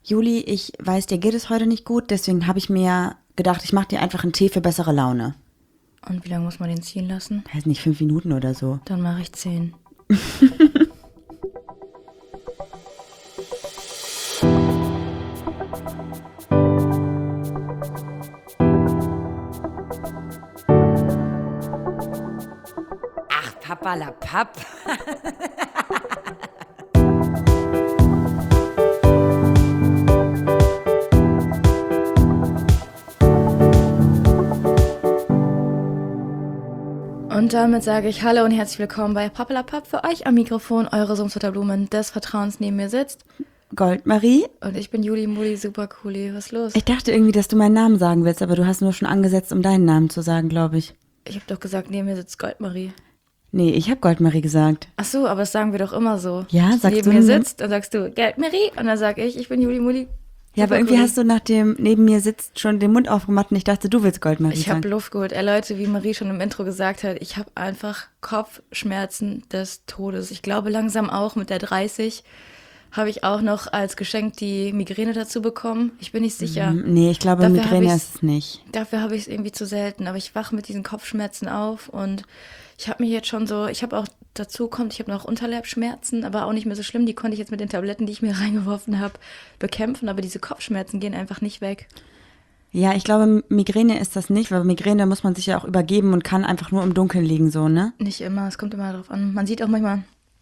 Juli, ich weiß, dir geht es heute nicht gut, deswegen habe ich mir gedacht, ich mache dir einfach einen Tee für bessere Laune. Und wie lange muss man den ziehen lassen? Weiß nicht, 5 Minuten oder so. Dann mache ich 10. Ach, Papperlapapp. Und damit sage ich Hallo und herzlich willkommen bei Pappelapapp. Für euch am Mikrofon eure Sumsfutter Blumen des Vertrauens neben mir sitzt. Goldmarie? Und ich bin Juli Muli, super cooli. Was ist los? Ich dachte irgendwie, dass du meinen Namen sagen willst, aber du hast nur schon angesetzt, um deinen Namen zu sagen, glaube ich. Ich habe doch gesagt, neben mir sitzt Goldmarie. Nee, ich habe Goldmarie gesagt. Ach so, aber das sagen wir doch immer so. Ja, sagst neben du mir denn? sitzt, dann sagst du Goldmarie und dann sag ich bin Juli Muli. Ja, aber irgendwie hast du nach dem neben mir sitzt schon den Mund aufgemacht und ich dachte, du willst Goldmarie Ich sagen. habe Luft geholt. Leute, wie Marie schon im Intro gesagt hat, ich habe einfach Kopfschmerzen des Todes. Ich glaube langsam auch mit der 30 habe ich auch noch als Geschenk die Migräne dazu bekommen. Ich bin nicht sicher. Nee, ich glaube, Dafür Migräne hab ich's- ist es nicht. Dafür habe ich es irgendwie zu selten. Aber ich wache mit diesen Kopfschmerzen auf und ich habe mich jetzt schon so, ich habe auch dazu kommt, ich habe noch Unterleibsschmerzen, aber auch nicht mehr so schlimm. Die konnte ich jetzt mit den Tabletten, die ich mir reingeworfen habe, bekämpfen. Aber diese Kopfschmerzen gehen einfach nicht weg. Ja, ich glaube, Migräne ist das nicht, weil Migräne muss man sich ja auch übergeben und kann einfach nur im Dunkeln liegen, so, ne? Nicht immer, es kommt immer darauf an. Man sieht auch manchmal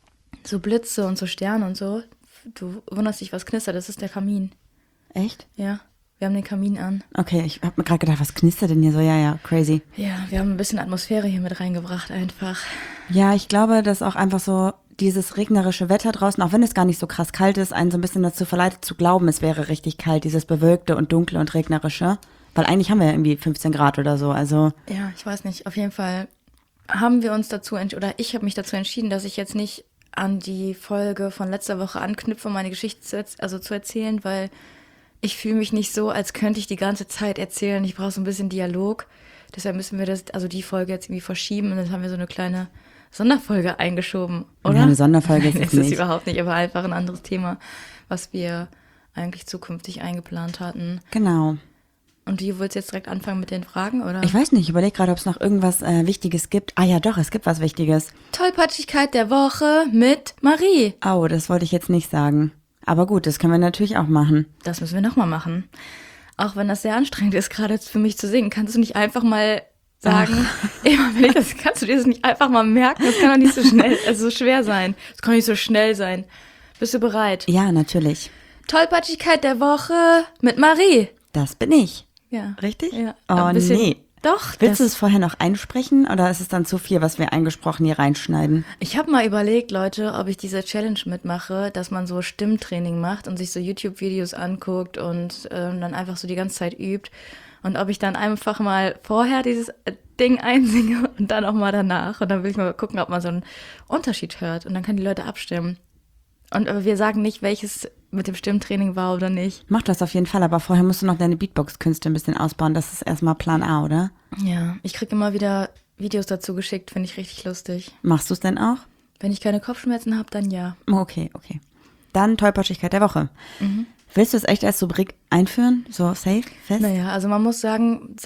so Blitze und so Sterne und so. Du wunderst dich, was knistert, das ist der Kamin. Echt? Ja, wir haben den Kamin an. Okay, ich habe mir gerade gedacht, was knistert denn hier so? Ja, crazy. Ja, wir haben ein bisschen Atmosphäre hier mit reingebracht einfach. Ja, ich glaube, dass auch einfach so dieses regnerische Wetter draußen, auch wenn es gar nicht so krass kalt ist, einen so ein bisschen dazu verleitet zu glauben, es wäre richtig kalt, dieses bewölkte und dunkle und regnerische. Weil eigentlich haben wir ja irgendwie 15 Grad oder so, also Ja, ich weiß nicht, auf jeden Fall haben wir uns dazu oder ich habe mich dazu entschieden, dass ich jetzt nicht an die Folge von letzter Woche anknüpfe, um meine Geschichte zu erzählen, weil ich fühle mich nicht so, als könnte ich die ganze Zeit erzählen. Ich brauche so ein bisschen Dialog. Deshalb müssen wir die Folge jetzt irgendwie verschieben und dann haben wir so eine kleine Sonderfolge eingeschoben, oder? Ja, eine Sonderfolge Nein, ist es ist nicht. überhaupt nicht, aber einfach ein anderes Thema, was wir eigentlich zukünftig eingeplant hatten. Genau. Und du willst jetzt direkt anfangen mit den Fragen, oder? Ich weiß nicht, ich überlege gerade, ob es noch irgendwas Wichtiges gibt. Ah ja, doch, es gibt was Wichtiges. Tollpatschigkeit der Woche mit Marie. Oh, das wollte ich jetzt nicht sagen. Aber gut, das können wir natürlich auch machen. Das müssen wir nochmal machen. Auch wenn das sehr anstrengend ist, gerade jetzt für mich zu singen. Kannst du nicht einfach mal sagen, immer wenn ich das, kannst du dir das nicht einfach mal merken? Das kann doch nicht so schnell, also so schwer sein. Das kann nicht so schnell sein. Bist du bereit? Ja, natürlich. Tollpatschigkeit der Woche mit Marie. Das bin ich. Ja. Richtig? Ja. Oh, Ein bisschen- nee. Doch. Willst du das- es vorher noch einsprechen oder ist es dann zu viel, was wir eingesprochen hier reinschneiden? Ich habe mal überlegt, Leute, ob ich diese Challenge mitmache, dass man so Stimmtraining macht und sich so YouTube-Videos anguckt und dann einfach so die ganze Zeit übt. Und ob ich dann einfach mal vorher dieses Ding einsinge und dann auch mal danach. Und dann will ich mal gucken, ob man so einen Unterschied hört. Und dann können die Leute abstimmen. Aber wir sagen nicht, welches mit dem Stimmtraining war oder nicht. Mach das auf jeden Fall, aber vorher musst du noch deine Beatbox-Künste ein bisschen ausbauen. Das ist erstmal Plan A, oder? Ja, ich kriege immer wieder Videos dazu geschickt, finde ich richtig lustig. Machst du es denn auch? Wenn ich keine Kopfschmerzen habe, dann ja. Okay. Dann Tollpatschigkeit der Woche. Willst du es echt als Rubrik einführen? So safe, fest? Naja, also man muss sagen,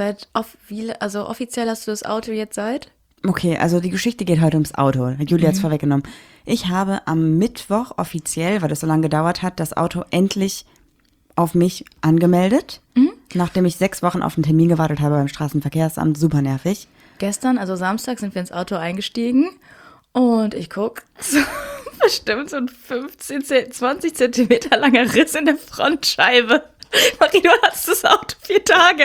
offiziell hast du das Auto jetzt seit? Okay, also die Geschichte geht heute ums Auto. Julia hat es vorweggenommen. Ich habe am Mittwoch offiziell, weil das so lange gedauert hat, das Auto endlich auf mich angemeldet. Nachdem ich 6 Wochen auf einen Termin gewartet habe beim Straßenverkehrsamt. Super nervig. Gestern, also Samstag, sind wir ins Auto eingestiegen und ich guck, so, bestimmt so ein 20 Zentimeter langer Riss in der Frontscheibe. Marie, du hast das Auto 4 Tage.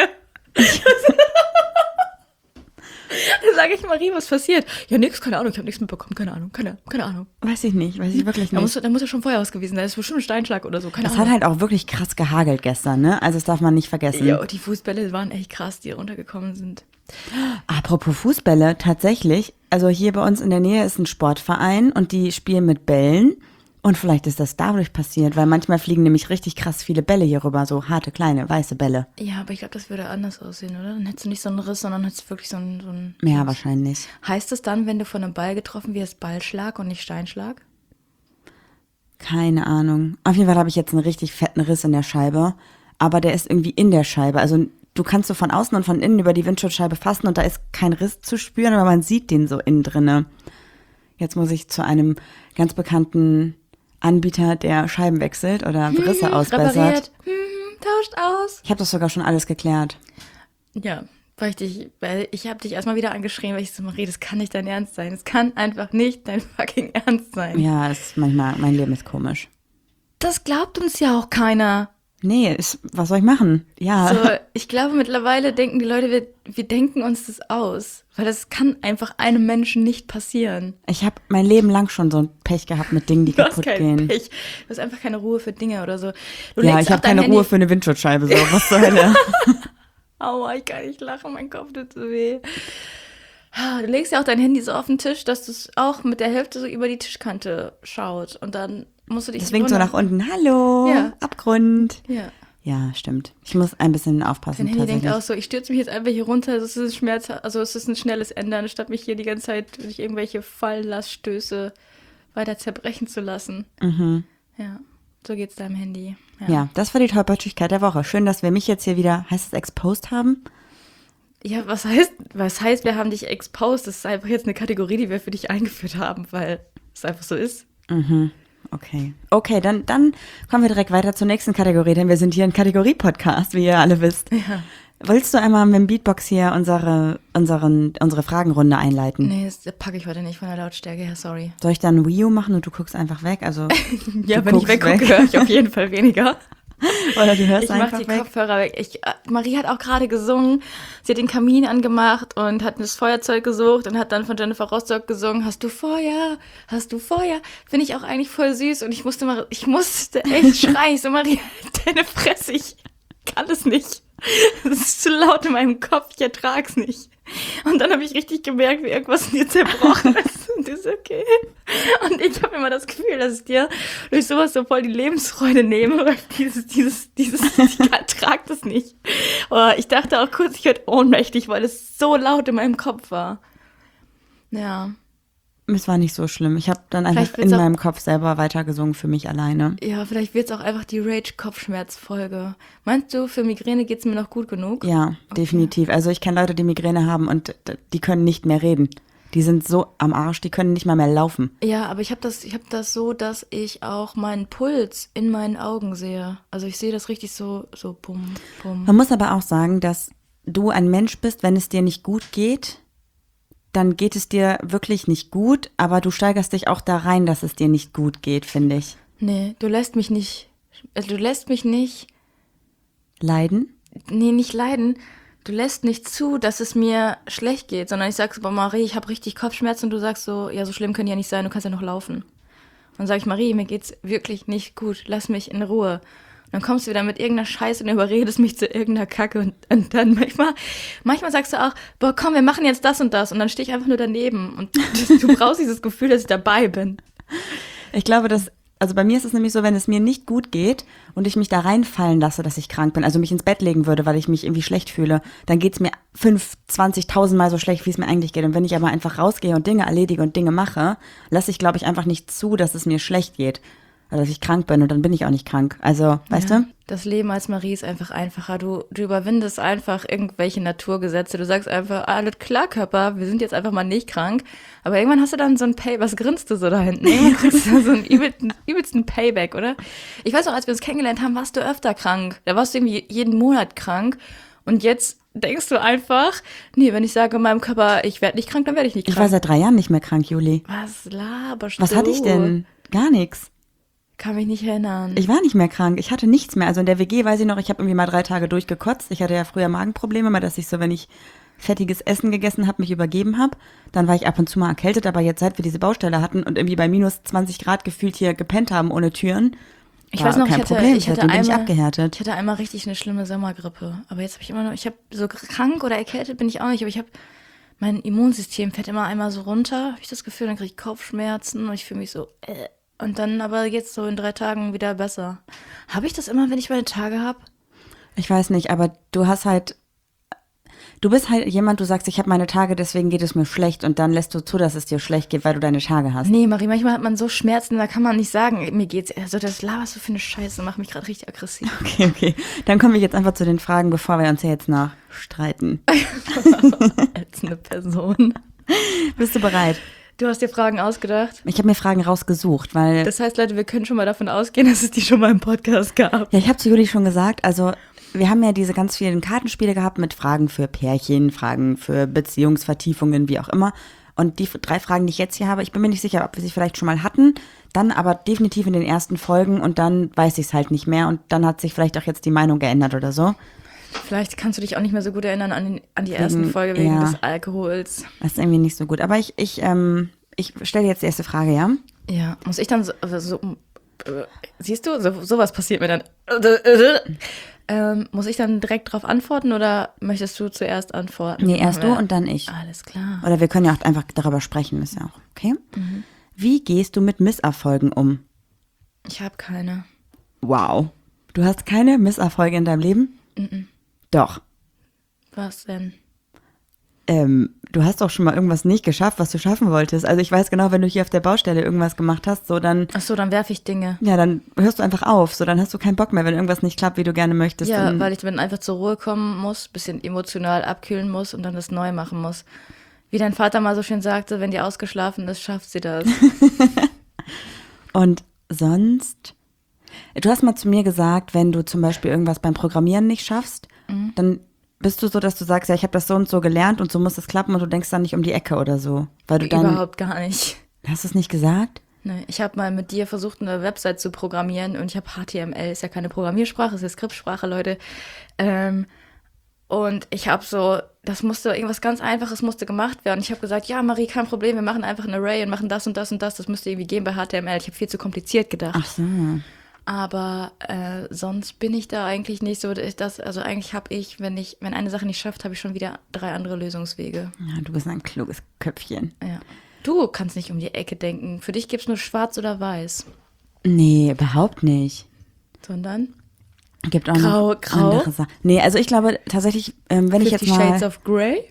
Dann sage ich, Marie, was passiert? Ja, nix, keine Ahnung, ich habe nichts mitbekommen, keine Ahnung. Weiß ich wirklich Da nicht. muss ja schon vorher ausgewiesen sein, das ist bestimmt ein Steinschlag oder so, keine Das Ahnung. hat halt auch wirklich krass gehagelt gestern, ne? Also das darf man nicht vergessen. Ja, die Fußbälle waren echt krass, die runtergekommen sind. Apropos Fußbälle, tatsächlich, also hier bei uns in der Nähe ist ein Sportverein und die spielen mit Bällen. Und vielleicht ist das dadurch passiert, weil manchmal fliegen nämlich richtig krass viele Bälle hier rüber, so harte, kleine, weiße Bälle. Ja, aber ich glaube, das würde anders aussehen, oder? Dann hättest du nicht so einen Riss, sondern hättest wirklich so einen Ja, wahrscheinlich. Heißt es dann, wenn du von einem Ball getroffen wirst, Ballschlag und nicht Steinschlag? Keine Ahnung. Auf jeden Fall habe ich jetzt einen richtig fetten Riss in der Scheibe, aber der ist irgendwie in der Scheibe. Also du kannst so von außen und von innen über die Windschutzscheibe fassen und da ist kein Riss zu spüren, aber man sieht den so innen drinne. Jetzt muss ich zu einem ganz bekannten Anbieter, der Scheiben wechselt oder Risse ausbessert. Repariert, tauscht aus. Ich habe das sogar schon alles geklärt. Ja, weil ich habe dich erstmal wieder angeschrien, weil ich so, Marie, das kann nicht dein Ernst sein. Es kann einfach nicht dein fucking Ernst sein. Ja, es ist manchmal, mein Leben ist komisch. Das glaubt uns ja auch keiner. Nee, was soll ich machen? Ja. So, ich glaube, mittlerweile denken die Leute, wir denken uns das aus. Weil das kann einfach einem Menschen nicht passieren. Ich habe mein Leben lang schon so ein Pech gehabt mit Dingen, die Du hast kaputt keinen gehen. Pech. Du hast einfach keine Ruhe für Dinge oder so. Ja, ich habe keine Ruhe für eine Windschutzscheibe. So, was soll der? Aua, ich kann nicht lachen, mein Kopf tut so weh. Du legst ja auch dein Handy so auf den Tisch, dass es auch mit der Hälfte so über die Tischkante schaut. Und dann musst du dich Das winkt so nach unten. Hallo, Ja. Abgrund. Ja. Ja, stimmt. Ich muss ein bisschen aufpassen. Dein Handy denkt tatsächlich. auch so, ich stürze mich jetzt einfach hier runter, das ist es ist ein schnelles Ende, anstatt mich hier die ganze Zeit durch irgendwelche Falllaststöße weiter zerbrechen zu lassen. Ja, so geht's deinem Handy. Ja, das war die Tollpatschigkeit der Woche. Schön, dass wir mich jetzt hier wieder, heißt es exposed haben? Ja, was heißt, wir haben dich exposed? Das ist einfach jetzt eine Kategorie, die wir für dich eingeführt haben, weil es einfach so ist. Okay, dann kommen wir direkt weiter zur nächsten Kategorie, denn wir sind hier ein Kategorie-Podcast, wie ihr alle wisst. Ja. Willst du einmal mit dem Beatbox hier unsere Fragenrunde einleiten? Nee, das packe ich heute nicht von der Lautstärke her, sorry. Soll ich dann Wii U machen und du guckst einfach weg? Also Ja, du wenn ich guckst weggucke, weg. höre ich auf jeden Fall weniger. Oder du hörst Ich mache einfach die weg. Kopfhörer weg. Marie hat auch gerade gesungen. Sie hat den Kamin angemacht und hat das Feuerzeug gesucht und hat dann von Jennifer Rostock gesungen. Hast du Feuer? Hast du Feuer? Finde ich auch eigentlich voll süß. Und ich musste echt schreien. Ich so, Marie, deine Fresse, ich kann es nicht. Das ist zu laut in meinem Kopf, ich ertrag's nicht. Und dann habe ich richtig gemerkt, wie irgendwas in dir zerbrochen ist. Und du so, okay. Und ich habe immer das Gefühl, dass ich dir durch sowas so voll die Lebensfreude nehme. Weil ich ertrag das nicht. Aber ich dachte auch kurz, ich werde ohnmächtig, weil es so laut in meinem Kopf war. Ja. Es war nicht so schlimm. Ich habe dann einfach Vielleicht wird's in auch- meinem Kopf selber weitergesungen für mich alleine. Ja, vielleicht wird's auch einfach die Rage-Kopfschmerz-Folge. Meinst du, für Migräne geht's mir noch gut genug? Ja, definitiv. Also ich kenne Leute, die Migräne haben und die können nicht mehr reden. Die sind so am Arsch, die können nicht mal mehr laufen. Ja, aber ich hab das so, dass ich auch meinen Puls in meinen Augen sehe. Also ich sehe das richtig so bum, bum. Man muss aber auch sagen, dass du ein Mensch bist, wenn es dir nicht gut geht, dann geht es dir wirklich nicht gut, aber du steigerst dich auch da rein, dass es dir nicht gut geht, finde ich. Nee, du lässt mich nicht Leiden? nicht leiden. Du lässt nicht zu, dass es mir schlecht geht, sondern ich sag so, boah, Marie, ich habe richtig Kopfschmerzen und du sagst so, ja, so schlimm können die ja nicht sein, du kannst ja noch laufen. Und dann sag ich, Marie, mir geht's wirklich nicht gut, lass mich in Ruhe. Und dann kommst du wieder mit irgendeiner Scheiße und überredest mich zu irgendeiner Kacke und dann manchmal sagst du auch, boah, komm, wir machen jetzt das und dann stehe ich einfach nur daneben und du brauchst dieses Gefühl, dass ich dabei bin. Ich glaube, also bei mir ist es nämlich so, wenn es mir nicht gut geht und ich mich da reinfallen lasse, dass ich krank bin, also mich ins Bett legen würde, weil ich mich irgendwie schlecht fühle, dann geht es mir 20.000 Mal so schlecht, wie es mir eigentlich geht. Und wenn ich aber einfach rausgehe und Dinge erledige und Dinge mache, lasse ich, glaube ich, einfach nicht zu, dass es mir schlecht geht. Oder dass ich krank bin und dann bin ich auch nicht krank. Also, weißt du? Das Leben als Marie ist einfach einfacher. Du überwindest einfach irgendwelche Naturgesetze. Du sagst einfach, alles klar, Körper, wir sind jetzt einfach mal nicht krank. Aber irgendwann hast du dann so ein was grinst du so da hinten? Irgendwann kriegst du so einen übelsten Payback, oder? Ich weiß noch, als wir uns kennengelernt haben, warst du öfter krank. Da warst du irgendwie jeden Monat krank. Und jetzt denkst du einfach, nee, wenn ich sage meinem Körper, ich werde nicht krank, dann werde ich nicht Ich krank. war seit 3 Jahren nicht mehr krank, Juli. Was laberst Was du? hatte ich denn? Gar nichts. Kann mich nicht erinnern. Ich war nicht mehr krank. Ich hatte nichts mehr. Also in der WG weiß ich noch, ich habe irgendwie mal 3 Tage durchgekotzt. Ich hatte ja früher Magenprobleme, mal dass ich so, wenn ich fettiges Essen gegessen habe, mich übergeben habe. Dann war ich ab und zu mal erkältet, aber jetzt seit wir diese Baustelle hatten und irgendwie bei minus 20 Grad gefühlt hier gepennt haben ohne Türen, Ich war weiß noch, kein ich hatte Problem. Seitdem bin ich einmal- abgehärtet. Ich hatte einmal richtig eine schlimme Sommergrippe. Aber jetzt habe ich immer noch, ich habe so krank oder erkältet bin ich auch nicht, aber mein Immunsystem fährt immer einmal so runter, habe ich das Gefühl, dann kriege ich Kopfschmerzen und ich fühle mich so, Und dann aber jetzt so in 3 Tagen wieder besser. Habe ich das immer, wenn ich meine Tage habe? Ich weiß nicht, aber du hast halt, Du bist halt jemand, du sagst, ich habe meine Tage, deswegen geht es mir schlecht und dann lässt du zu, dass es dir schlecht geht, weil du deine Tage hast. Nee, Marie, manchmal hat man so Schmerzen, da kann man nicht sagen, mir geht's. Also das laberst du für eine Scheiße, macht mich gerade richtig aggressiv. Okay. Dann kommen wir jetzt einfach zu den Fragen, bevor wir uns hier jetzt noch streiten. Als eine Person. Bist du bereit? Du hast dir Fragen ausgedacht. Ich habe mir Fragen rausgesucht, weil... Das heißt, Leute, wir können schon mal davon ausgehen, dass es die schon mal im Podcast gab. Ja, ich habe zu Juli schon gesagt, also wir haben ja diese ganz vielen Kartenspiele gehabt mit Fragen für Pärchen, Fragen für Beziehungsvertiefungen, wie auch immer. Und die 3 Fragen, die ich jetzt hier habe, ich bin mir nicht sicher, ob wir sie vielleicht schon mal hatten, dann aber definitiv in den ersten Folgen und dann weiß ich es halt nicht mehr und dann hat sich vielleicht auch jetzt die Meinung geändert oder so. Vielleicht kannst du dich auch nicht mehr so gut erinnern an die ersten Folge wegen des Alkohols. Das ist irgendwie nicht so gut. Aber ich stelle jetzt die erste Frage, ja? Ja, muss ich dann siehst du, sowas passiert mir dann. Muss ich dann direkt drauf antworten oder möchtest du zuerst antworten? Nee, erst du und dann ich. Alles klar. Oder wir können ja auch einfach darüber sprechen, ist ja auch okay. Wie gehst du mit Misserfolgen um? Ich habe keine. Wow. Du hast keine Misserfolge in deinem Leben? Doch. Was denn? Du hast doch schon mal irgendwas nicht geschafft, was du schaffen wolltest. Also ich weiß genau, wenn du hier auf der Baustelle irgendwas gemacht hast, so dann... Ach so, dann werfe ich Dinge. Ja, dann hörst du einfach auf. So, dann hast du keinen Bock mehr, wenn irgendwas nicht klappt, wie du gerne möchtest. Ja, weil ich dann einfach zur Ruhe kommen muss, bisschen emotional abkühlen muss und dann das neu machen muss. Wie dein Vater mal so schön sagte, wenn die ausgeschlafen ist, schafft sie das. Und sonst... Du hast mal zu mir gesagt, wenn du zum Beispiel irgendwas beim Programmieren nicht schaffst, dann bist du so, dass du sagst, ja, ich habe das so und so gelernt und so muss es klappen und du denkst dann nicht um die Ecke oder so. Weil du dann... Überhaupt gar nicht. Hast du es nicht gesagt? Nee, ich habe mal mit dir versucht, eine Website zu programmieren und ich habe HTML, ist ja keine Programmiersprache, ist ja Skriptsprache, Leute. Und ich habe so, irgendwas ganz Einfaches musste gemacht werden. Ich habe gesagt, ja, Marie, kein Problem, wir machen einfach ein Array und machen das und das und das. Das müsste irgendwie gehen bei HTML. Ich habe viel zu kompliziert gedacht. Ach so. Aber sonst bin ich da eigentlich nicht so, also eigentlich habe ich, wenn eine Sache nicht schafft, habe ich schon wieder 3 andere Lösungswege. Ja, du bist ein kluges Köpfchen. Ja. Du kannst nicht um die Ecke denken. Für dich gibt's nur schwarz oder weiß. Nee, überhaupt nicht. Sondern? Gibt auch noch Grau? andere Sachen. Nee, also ich glaube tatsächlich, wenn ich jetzt 50 mal... Shades of Grey?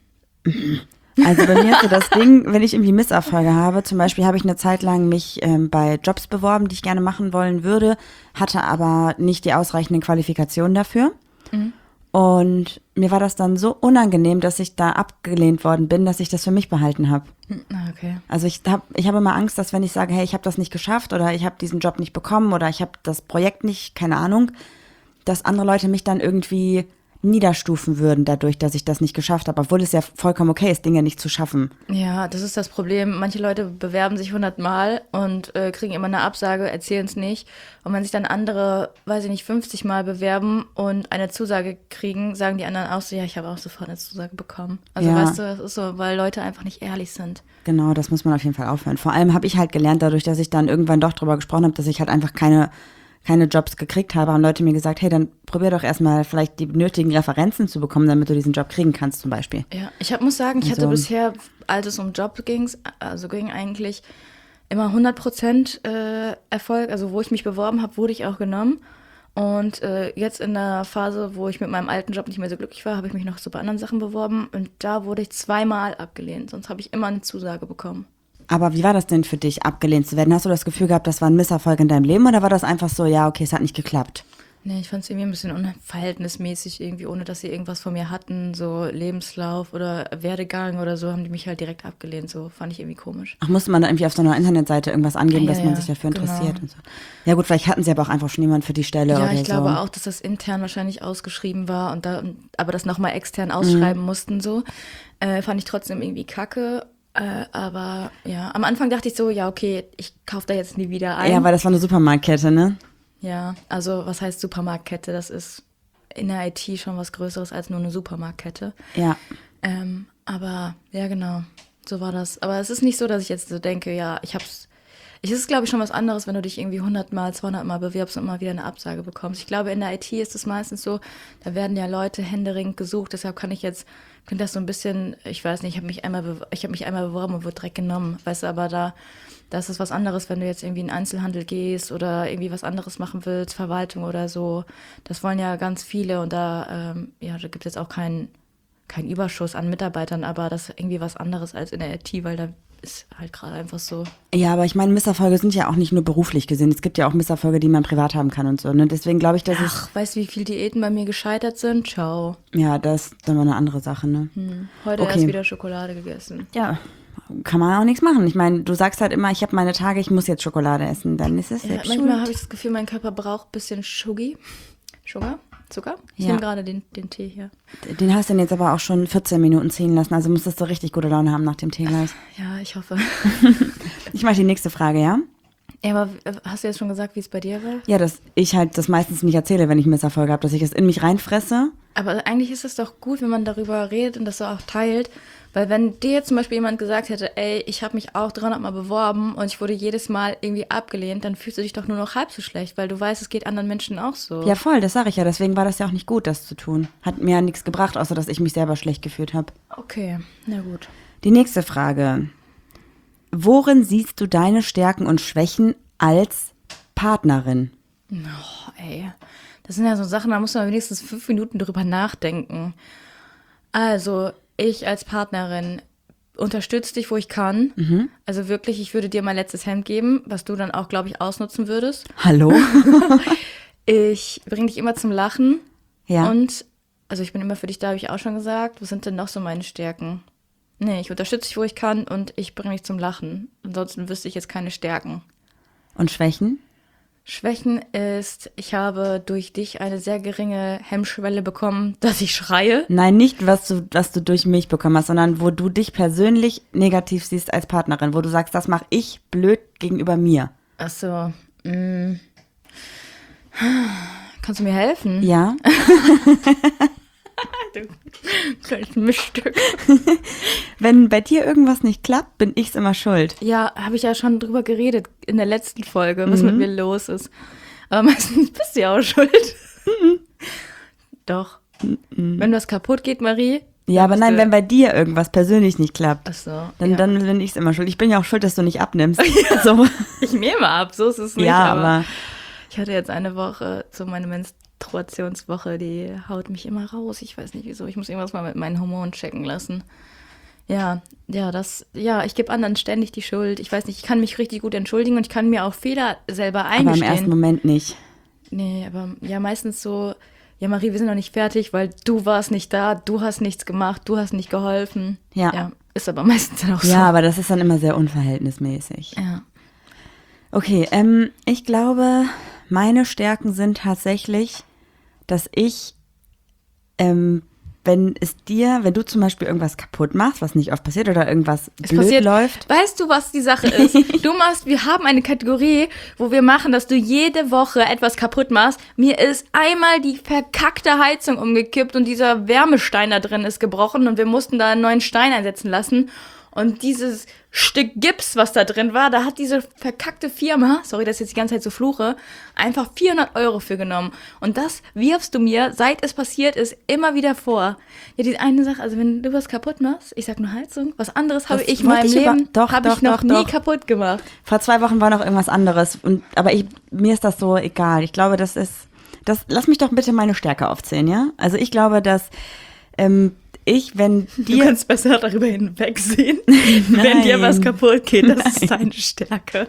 Also bei mir ist so das Ding, wenn ich irgendwie Misserfolge habe, zum Beispiel habe ich eine Zeit lang mich bei Jobs beworben, die ich gerne machen wollen würde, hatte aber nicht die ausreichenden Qualifikationen dafür. Und mir war das dann so unangenehm, dass ich da abgelehnt worden bin, dass ich das für mich behalten habe. Okay. Also ich hab immer Angst, dass wenn ich sage, hey, ich habe das nicht geschafft oder ich habe diesen Job nicht bekommen oder ich habe das Projekt nicht, keine Ahnung, dass andere Leute mich dann irgendwie niederstufen würden dadurch, dass ich das nicht geschafft habe, obwohl es ja vollkommen okay ist, Dinge nicht zu schaffen. Ja, das ist das Problem. Manche Leute bewerben sich 100 Mal und kriegen immer eine Absage, erzählen es nicht. Und wenn sich dann andere, weiß ich nicht, 50 Mal bewerben und eine Zusage kriegen, sagen die anderen auch so, ja, ich habe auch sofort eine Zusage bekommen. Also Ja. weißt du, das ist so, weil Leute einfach nicht ehrlich sind. Genau, das muss man auf jeden Fall aufhören. Vor allem habe ich halt gelernt, dadurch, dass ich dann irgendwann doch drüber gesprochen habe, dass ich halt einfach keine Jobs gekriegt habe, haben Leute mir gesagt, hey, dann probier doch erstmal vielleicht die nötigen Referenzen zu bekommen, damit du diesen Job kriegen kannst zum Beispiel. Ja, muss sagen, ich hatte Also- bisher, als es um Job ging eigentlich immer 100% Erfolg. Also wo ich mich beworben habe, wurde ich auch genommen. Und jetzt in der Phase, wo ich mit meinem alten Job nicht mehr so glücklich war, habe ich mich noch so bei anderen Sachen beworben. Und da wurde ich 2-mal abgelehnt. Sonst habe ich immer eine Zusage bekommen. Aber wie war das denn für dich, abgelehnt zu werden? Hast du das Gefühl gehabt, das war ein Misserfolg in deinem Leben oder war das einfach so, ja, okay, es hat nicht geklappt? Nee, ich fand es irgendwie ein bisschen unverhältnismäßig, irgendwie, ohne dass sie irgendwas von mir hatten. So Lebenslauf oder Werdegang oder so, haben die mich halt direkt abgelehnt. So fand ich irgendwie komisch. Ach, musste man da irgendwie auf so einer Internetseite irgendwas angeben, Ja, dass man ja, sich dafür interessiert genau. und so? Ja gut, vielleicht hatten sie aber auch einfach schon jemanden für die Stelle oder Ja, ich glaube so. auch, dass das intern wahrscheinlich ausgeschrieben war aber das nochmal extern ausschreiben mussten so. Fand ich trotzdem irgendwie kacke. Aber ja, am Anfang dachte ich so, ja, okay, ich kaufe da jetzt nie wieder ein. Ja, weil das war eine Supermarktkette, ne? Ja, also was heißt Supermarktkette? Das ist in der IT schon was Größeres als nur eine Supermarktkette. Ja. Aber ja, genau, so war das. Aber es ist nicht so, dass ich jetzt so denke, ja, es ist, glaube ich, schon was anderes, wenn du dich irgendwie 100 Mal, 200 Mal bewirbst und immer wieder eine Absage bekommst. Ich glaube, in der IT ist es meistens so, da werden ja Leute händeringend gesucht, deshalb könnte das so ein bisschen, ich weiß nicht, ich habe mich einmal beworben und wurde direkt genommen, weißt du, aber da ist es was anderes, wenn du jetzt irgendwie in den Einzelhandel gehst oder irgendwie was anderes machen willst, Verwaltung oder so. Das wollen ja ganz viele und da gibt es jetzt auch keinen kein Überschuss an Mitarbeitern, aber das ist irgendwie was anderes als in der IT, weil da ist halt gerade einfach so. Ja, aber ich meine, Misserfolge sind ja auch nicht nur beruflich gesehen. Es gibt ja auch Misserfolge, die man privat haben kann und so. Ne? Deswegen glaube ich, dass Ach, weißt du, wie viele Diäten bei mir gescheitert sind? Ciao. ja, das ist dann mal eine andere Sache, ne? Heute Okay. erst wieder Schokolade gegessen. Ja, kann man auch nichts machen. Ich meine, du sagst halt immer, ich habe meine Tage, ich muss jetzt Schokolade essen. Dann ist es Ja, selbst manchmal schuld. habe ich das Gefühl, mein Körper braucht ein bisschen Zucker. Ich Ja. nehme gerade den Tee hier. Den hast du denn jetzt aber auch schon 14 Minuten ziehen lassen. Also musstest du richtig gute Laune haben nach dem Tee gleich. Ja, ich hoffe. Ich mache die nächste Frage, ja? Ja, aber hast du jetzt schon gesagt, wie es bei dir war? Ja, dass ich halt das meistens nicht erzähle, wenn ich Misserfolge habe, dass ich es in mich reinfresse. Aber eigentlich ist es doch gut, wenn man darüber redet und das so auch teilt. Weil wenn dir jetzt zum Beispiel jemand gesagt hätte, ey, ich habe mich auch 300 Mal beworben und ich wurde jedes Mal irgendwie abgelehnt, dann fühlst du dich doch nur noch halb so schlecht, weil du weißt, es geht anderen Menschen auch so. Ja, voll, das sage ich ja. Deswegen war das ja auch nicht gut, das zu tun. Hat mir ja nichts gebracht, außer dass ich mich selber schlecht gefühlt habe. Okay, na gut. Die nächste Frage. Worin siehst du deine Stärken und Schwächen als Partnerin? Oh, ey, das sind ja so Sachen, da muss man wenigstens 5 Minuten drüber nachdenken. Also, ich als Partnerin unterstütze dich, wo ich kann. Also wirklich, ich würde dir mein letztes Hemd geben, was du dann auch, glaube ich, ausnutzen würdest. Hallo? Ich bringe dich immer zum Lachen. Ja. Und, also ich bin immer für dich da, habe ich auch schon gesagt. Was sind denn noch so meine Stärken? Nee, ich unterstütze dich, wo ich kann und ich bringe dich zum Lachen. Ansonsten wüsste ich jetzt keine Stärken. Und Schwächen? Schwächen ist, ich habe durch dich eine sehr geringe Hemmschwelle bekommen, dass ich schreie. Nein, nicht, was du durch mich bekommen hast, sondern wo du dich persönlich negativ siehst als Partnerin, wo du sagst, das mache ich blöd gegenüber mir. Ach so. Kannst du mir helfen? Ja? Du kleines Miststück. Wenn bei dir irgendwas nicht klappt, bin ich's immer schuld. Ja, habe ich ja schon drüber geredet in der letzten Folge, was mit mir los ist. Aber meistens bist du ja auch schuld. Doch. Wenn was kaputt geht, Marie. Ja, aber bist nein, du- wenn bei dir irgendwas persönlich nicht klappt, Ach so. dann bin ich's immer schuld. Ich bin ja auch schuld, dass du nicht abnimmst. So. Ich nehme ab, so ist es nicht. Ja, aber ich hatte jetzt eine Woche, so meine Menstruationswoche, die haut mich immer raus. Ich weiß nicht wieso. Ich muss irgendwas mal mit meinen Hormonen checken lassen. Ich gebe anderen ständig die Schuld. Ich weiß nicht, ich kann mich richtig gut entschuldigen und ich kann mir auch Fehler selber aber im eingestehen. ersten Moment nicht. Nee, aber ja, meistens so, ja, Marie, wir sind noch nicht fertig, weil du warst nicht da, du hast nichts gemacht, du hast nicht geholfen. Ja. Ist aber meistens dann auch so. Ja, aber das ist dann immer sehr unverhältnismäßig. Ja. Okay, ich glaube, meine Stärken sind tatsächlich, dass ich, wenn du zum Beispiel irgendwas kaputt machst, was nicht oft passiert oder irgendwas blöd läuft. Weißt du, was die Sache ist? Wir haben eine Kategorie, wo wir machen, dass du jede Woche etwas kaputt machst. Mir ist einmal die verkackte Heizung umgekippt und dieser Wärmestein da drin ist gebrochen und wir mussten da einen neuen Stein einsetzen lassen. Und dieses Stück Gips, was da drin war, da hat diese verkackte Firma, sorry, dass ich jetzt die ganze Zeit so fluche, einfach 400 € für genommen. Und das wirfst du mir, seit es passiert ist, immer wieder vor. Ja, die eine Sache, also wenn du was kaputt machst, ich sag nur Heizung, was anderes habe Das ich in meinem wollte ich Leben aber- ich noch nie doch. kaputt gemacht. Vor 2 Wochen war noch irgendwas anderes. Aber mir ist das so egal. Ich glaube, lass mich doch bitte meine Stärke aufzählen, ja? Also ich glaube, dass wenn Du dir... kannst besser darüber hinwegsehen, wenn dir was kaputt geht. Das ist deine Stärke.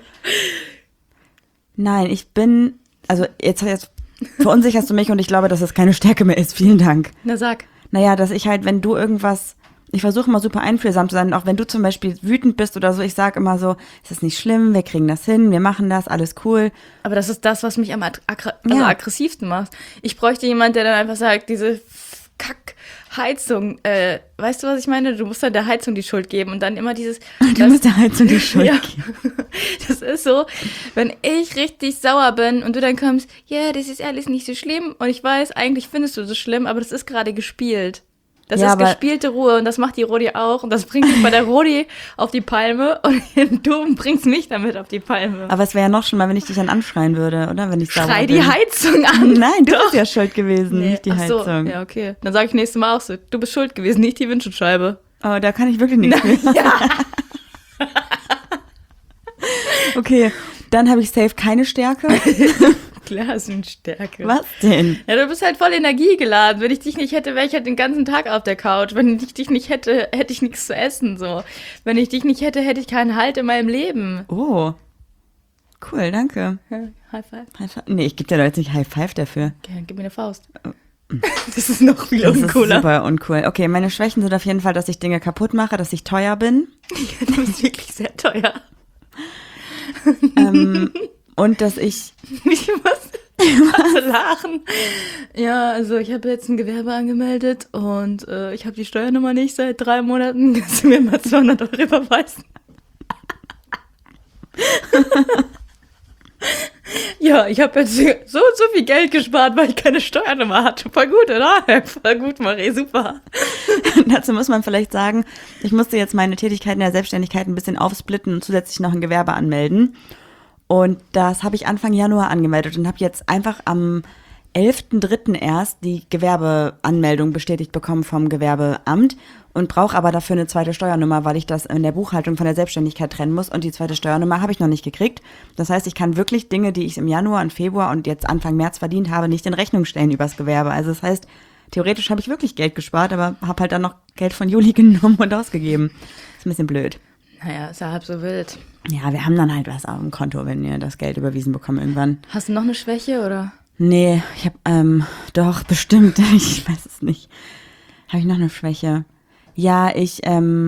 Nein, also jetzt verunsicherst du mich und ich glaube, dass es keine Stärke mehr ist. Vielen Dank. Na sag. Naja, dass ich halt, wenn du ich versuche immer super einfühlsam zu sein, auch wenn du zum Beispiel wütend bist oder so, ich sage immer so, es ist nicht schlimm, wir kriegen das hin, wir machen das, alles cool. Aber das ist das, was mich am Ja. aggressivsten macht. Ich bräuchte jemanden, der dann einfach sagt, diese Kack-Heizung, weißt du, was ich meine? Du musst dann der Heizung die Schuld geben und dann immer dieses... Du musst der Heizung die Schuld Ja. geben. Das ist so, wenn ich richtig sauer bin und du dann kommst, ja, das ist alles nicht so schlimm und ich weiß, eigentlich findest du das schlimm, aber das ist gerade gespielt. Das Ja, ist aber- gespielte Ruhe und das macht die Rodi auch und das bringt mich bei der Rodi auf die Palme und du bringst mich damit auf die Palme. Aber es wäre ja noch schlimmer, wenn ich dich dann anschreien würde, oder? Wenn ich sauer Schrei bin. die Heizung an. Nein, du bist ja schuld gewesen, nicht die Ach so, Heizung. ja, okay. Dann sage ich nächstes Mal auch so, du bist schuld gewesen, nicht die Windschutzscheibe. Oh, da kann ich wirklich nichts mehr. Okay, dann habe ich safe keine Stärke. Blasenstärke. Was denn? Ja, du bist halt voll energiegeladen. Wenn ich dich nicht hätte, wäre ich halt den ganzen Tag auf der Couch. Wenn ich dich nicht hätte, hätte ich nichts zu essen. So. Wenn ich dich nicht hätte, hätte ich keinen Halt in meinem Leben. Oh, cool, danke. Ja, High five. High five? Nee, ich gebe dir da jetzt nicht High Five dafür. Okay, gib mir eine Faust. Das ist noch viel Das ist uncooler. super uncool. Okay, meine Schwächen sind auf jeden Fall, dass ich Dinge kaputt mache, dass ich teuer bin. Du bist wirklich sehr teuer. Und dass ich... Ich muss lachen. Ja, also ich habe jetzt ein Gewerbe angemeldet und ich habe die Steuernummer nicht seit 3 Monaten. Kannst du mir mal 200 Euro überweisen? Ja, ich habe jetzt so und so viel Geld gespart, weil ich keine Steuernummer hatte. Voll gut, oder? Voll gut, Marie, super. Dazu muss man vielleicht sagen, ich musste jetzt meine Tätigkeiten der Selbstständigkeit ein bisschen aufsplitten und zusätzlich noch ein Gewerbe anmelden. Und das habe ich Anfang Januar angemeldet und habe jetzt einfach am 11.3. erst die Gewerbeanmeldung bestätigt bekommen vom Gewerbeamt und brauche aber dafür eine zweite Steuernummer, weil ich das in der Buchhaltung von der Selbstständigkeit trennen muss und die zweite Steuernummer habe ich noch nicht gekriegt. Das heißt, ich kann wirklich Dinge, die ich im Januar und Februar und jetzt Anfang März verdient habe, nicht in Rechnung stellen übers Gewerbe. Also das heißt, theoretisch habe ich wirklich Geld gespart, aber habe halt dann noch Geld von Juli genommen und ausgegeben. Ist ein bisschen blöd. Naja, ist ja halb so wild. Ja, wir haben dann halt was auf dem Konto, wenn wir das Geld überwiesen bekommen irgendwann. Hast du noch eine Schwäche, oder? Nee, ich habe, doch, bestimmt, ich weiß es nicht. Habe ich noch eine Schwäche? Ja, ich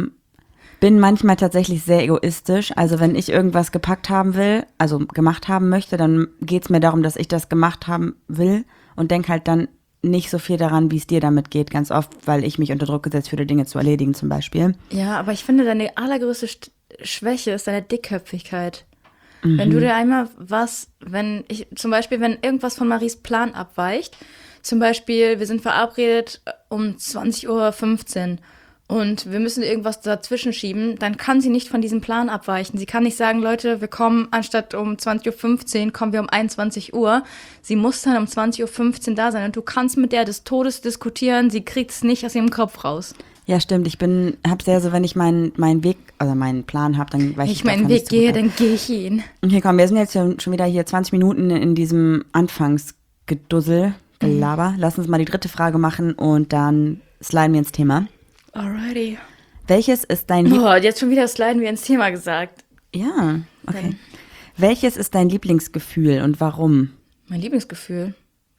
bin manchmal tatsächlich sehr egoistisch. Also wenn ich irgendwas gepackt haben will, also gemacht haben möchte, dann geht's mir darum, dass ich das gemacht haben will und denke halt dann nicht so viel daran, wie es dir damit geht, ganz oft, weil ich mich unter Druck gesetzt fühle, Dinge zu erledigen zum Beispiel. Ja, aber ich finde, deine allergrößte Schwäche ist deine Dickköpfigkeit. Wenn du dir einmal wenn irgendwas von Maries Plan abweicht, zum Beispiel, wir sind verabredet um 20.15 Uhr und wir müssen irgendwas dazwischen schieben, dann kann sie nicht von diesem Plan abweichen. Sie kann nicht sagen, Leute, wir kommen anstatt um 20.15 Uhr, kommen wir um 21 Uhr. Sie muss dann um 20.15 Uhr da sein und du kannst mit der des Todes diskutieren, sie kriegt es nicht aus ihrem Kopf raus. Ja, stimmt. Hab sehr so, wenn ich meinen Weg, also meinen Plan habe, dann weiche ich meinen Weg gehe, dann gehe ich ihn. Okay, komm, wir sind jetzt schon wieder hier 20 Minuten in diesem Anfangsgedussel, Gelaber. Lass uns mal die 3. Frage machen und dann sliden wir ins Thema. Alrighty. Welches ist dein Jetzt schon wieder sliden wir ins Thema gesagt. Ja, okay. Welches ist dein Lieblingsgefühl und warum? Mein Lieblingsgefühl?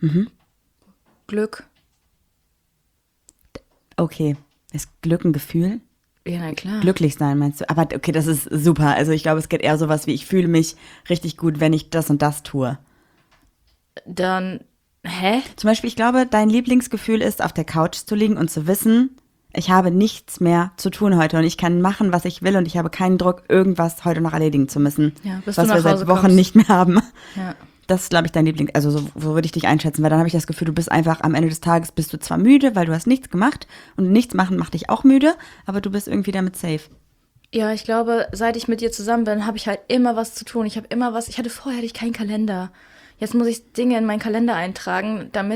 Glück. Okay. Ist Glück ein Gefühl? Ja, na klar. Glücklich sein, meinst du? Aber okay, das ist super. Also ich glaube, es geht eher sowas wie, ich fühle mich richtig gut, wenn ich das und das tue. Dann, Zum Beispiel, ich glaube, dein Lieblingsgefühl ist, auf der Couch zu liegen und zu wissen, ich habe nichts mehr zu tun heute und ich kann machen, was ich will und ich habe keinen Druck, irgendwas heute noch erledigen zu müssen. Ja, bis was du nach wir seit Hause Wochen kommst. nicht mehr haben. Ja. Das ist, glaube ich, dein Liebling. Also so würde ich dich einschätzen, weil dann habe ich das Gefühl, du bist einfach am Ende des Tages bist du zwar müde, weil du hast nichts gemacht und nichts machen macht dich auch müde, aber du bist irgendwie damit safe. Ja, ich glaube, seit ich mit dir zusammen bin, habe ich halt immer was zu tun. Vorher hatte ich keinen Kalender. Jetzt muss ich Dinge in meinen Kalender eintragen, damit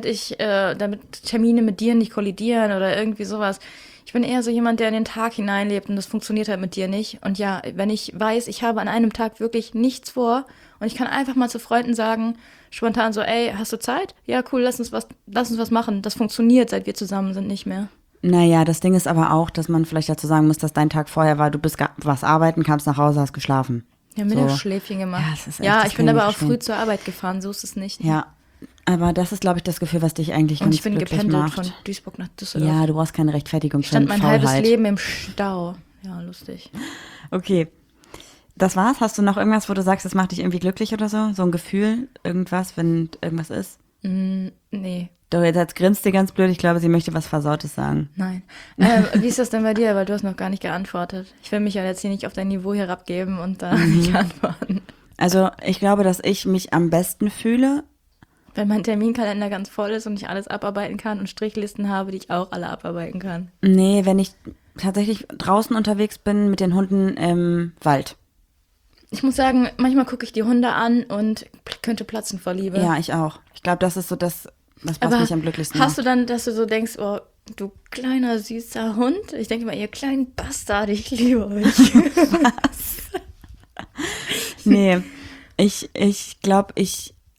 Termine mit dir nicht kollidieren oder irgendwie sowas. Ich bin eher so jemand, der in den Tag hineinlebt und das funktioniert halt mit dir nicht. Und ja, wenn ich weiß, ich habe an einem Tag wirklich nichts vor und ich kann einfach mal zu Freunden sagen, spontan so, ey, hast du Zeit? Ja, cool, lass uns was machen. Das funktioniert, seit wir zusammen sind, nicht mehr. Naja, das Ding ist aber auch, dass man vielleicht dazu sagen muss, dass dein Tag vorher war, du warst arbeiten, kamst nach Hause, hast geschlafen. Ja, Mittagsschläfchen gemacht. Ja, das ist echt, ja, das ich bin kann ich aber auch verstehen. früh zur Arbeit gefahren, so ist es nicht. Ja, aber das ist, glaube ich, das Gefühl, was dich eigentlich Und ganz ich bin glücklich gependelt macht. von Duisburg nach Düsseldorf. Ja, du brauchst keine Rechtfertigung Ich stand für mein Faulheit. halbes Leben im Stau. Ja, lustig. Okay, das war's. Hast du noch irgendwas, wo du sagst, das macht dich irgendwie glücklich oder so? So ein Gefühl, irgendwas, wenn irgendwas ist? Nee, Doch, jetzt grinst sie ganz blöd. Ich glaube, sie möchte was Versautes sagen. nein. Wie ist das denn bei dir? Weil du hast noch gar nicht geantwortet. Ich will mich ja jetzt hier nicht auf dein Niveau herabgeben und da nicht antworten. Also, ich glaube, dass ich mich am besten fühle. Wenn mein Terminkalender ganz voll ist und ich alles abarbeiten kann und Strichlisten habe, die ich auch alle abarbeiten kann. Nee, wenn ich tatsächlich draußen unterwegs bin mit den Hunden im Wald. Ich muss sagen, manchmal gucke ich die Hunde an und könnte platzen vor Liebe. Ja, ich auch. Ich glaube, das ist so das, was Aber mich am glücklichsten hast macht. du dann, dass du so denkst, oh, du kleiner, süßer Hund? Ich denke mal, ihr kleinen Bastard, ich liebe euch. Nee, ich glaube,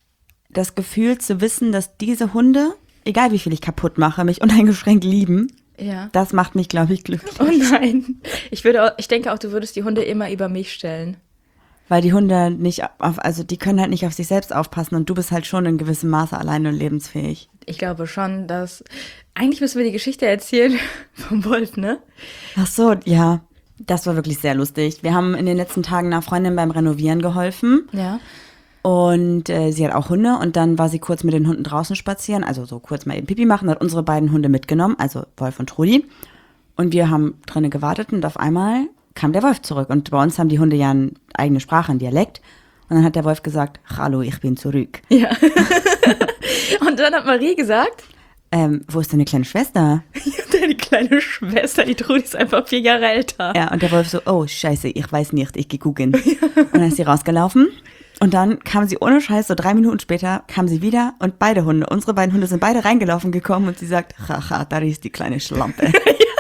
das Gefühl zu wissen, dass diese Hunde, egal wie viel ich kaputt mache, mich uneingeschränkt lieben. Ja. Das macht mich, glaube ich, glücklich. Oh nein. Ich denke auch, du würdest die Hunde immer über mich stellen. Weil die Hunde die können halt nicht auf sich selbst aufpassen und du bist halt schon in gewissem Maße alleine und lebensfähig. Ich glaube schon, dass, eigentlich müssen wir die Geschichte erzählen vom Wolf, ne? Ach so, ja. Das war wirklich sehr lustig. Wir haben in den letzten Tagen einer Freundin beim Renovieren geholfen. Ja. Und sie hat auch Hunde und dann war sie kurz mit den Hunden draußen spazieren, also so kurz mal eben Pipi machen, hat unsere beiden Hunde mitgenommen, also Wolf und Trudi. Und wir haben drinnen gewartet und auf einmal kam der Wolf zurück. Und bei uns haben die Hunde ja eine eigene Sprache, einen Dialekt. Und dann hat der Wolf gesagt, hallo, ich bin zurück. Ja. Und dann hat Marie gesagt, wo ist deine kleine Schwester? deine kleine Schwester, die Trudi ist einfach 4 Jahre älter. Ja, und der Wolf so, oh, scheiße, ich weiß nicht, ich geh gucken. Und dann ist sie rausgelaufen. Und dann kam sie ohne Scheiß, so 3 Minuten später, kam sie wieder und beide Hunde, unsere beiden Hunde sind beide reingelaufen gekommen und sie sagt, haha, da ist die kleine Schlampe.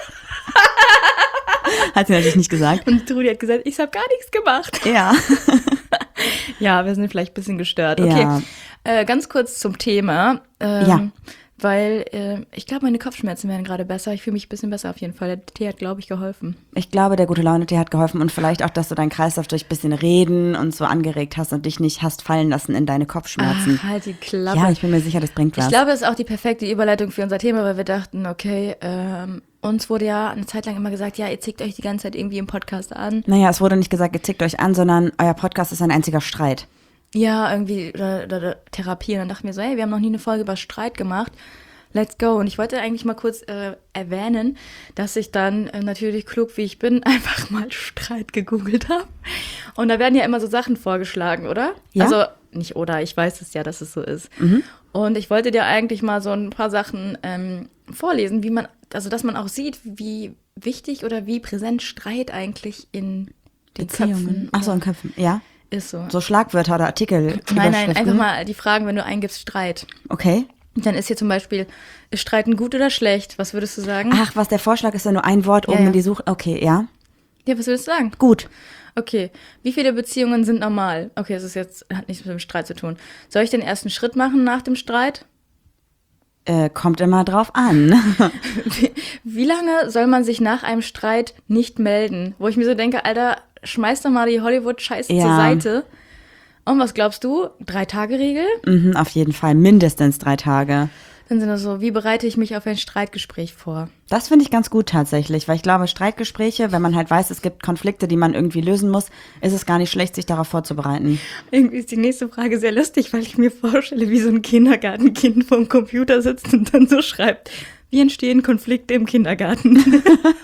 Hat sie natürlich nicht gesagt. Und Trudi hat gesagt, ich habe gar nichts gemacht. Ja. Ja, wir sind vielleicht ein bisschen gestört. Okay, Ja. Ganz kurz zum Thema. Ja. Weil ich glaube, meine Kopfschmerzen werden gerade besser. Ich fühle mich ein bisschen besser auf jeden Fall. Der Tee hat, glaube ich, geholfen. Ich glaube, der gute Laune-Tee hat geholfen und vielleicht auch, dass du deinen Kreislauf durch ein bisschen Reden und so angeregt hast und dich nicht hast fallen lassen in deine Kopfschmerzen. Ach, halt die Klappe. Ja, ich bin mir sicher, das bringt was. Ich glaube, es ist auch die perfekte Überleitung für unser Thema, weil wir dachten, okay, uns wurde ja eine Zeit lang immer gesagt, ja, ihr zickt euch die ganze Zeit irgendwie im Podcast an. Naja, es wurde nicht gesagt, ihr zickt euch an, sondern euer Podcast ist ein einziger Streit. Ja, irgendwie oder Therapie. Und dann dachten wir so, hey, wir haben noch nie eine Folge über Streit gemacht. Let's go. Und ich wollte eigentlich mal kurz erwähnen, dass ich dann natürlich klug wie ich bin, einfach mal Streit gegoogelt habe. Und da werden ja immer so Sachen vorgeschlagen, oder? Ja? Also nicht oder, ich weiß es ja, dass es so ist. Mhm. Und ich wollte dir eigentlich mal so ein paar Sachen vorlesen, dass man auch sieht, wie wichtig oder wie präsent Streit eigentlich in den Köpfen Ach so, in Köpfen, ja. ist. So Schlagwörter oder Artikel. Nein, Überschriften. einfach mal die Fragen, wenn du eingibst Streit. Okay. Dann ist hier zum Beispiel, ist Streiten gut oder schlecht? Was würdest du sagen? Ach, was der Vorschlag ist, ja nur ein Wort oben ja. in die Suche. Okay, ja. Ja, was würdest du sagen? Gut. Okay, wie viele Beziehungen sind normal? Okay, hat nichts mit dem Streit zu tun. Soll ich den ersten Schritt machen nach dem Streit? Kommt immer drauf an. Wie lange soll man sich nach einem Streit nicht melden? Wo ich mir so denke, Alter, schmeiß doch mal die Hollywood-Scheiße zur Seite. Und was glaubst du? 3-Tage-Regel? Mhm, auf jeden Fall, mindestens 3 Tage. Dann sind das so, wie bereite ich mich auf ein Streitgespräch vor? Das finde ich ganz gut tatsächlich, weil ich glaube, Streitgespräche, wenn man halt weiß, es gibt Konflikte, die man irgendwie lösen muss, ist es gar nicht schlecht, sich darauf vorzubereiten. Irgendwie ist die nächste Frage sehr lustig, weil ich mir vorstelle, wie so ein Kindergartenkind vorm Computer sitzt und dann so schreibt, wie entstehen Konflikte im Kindergarten?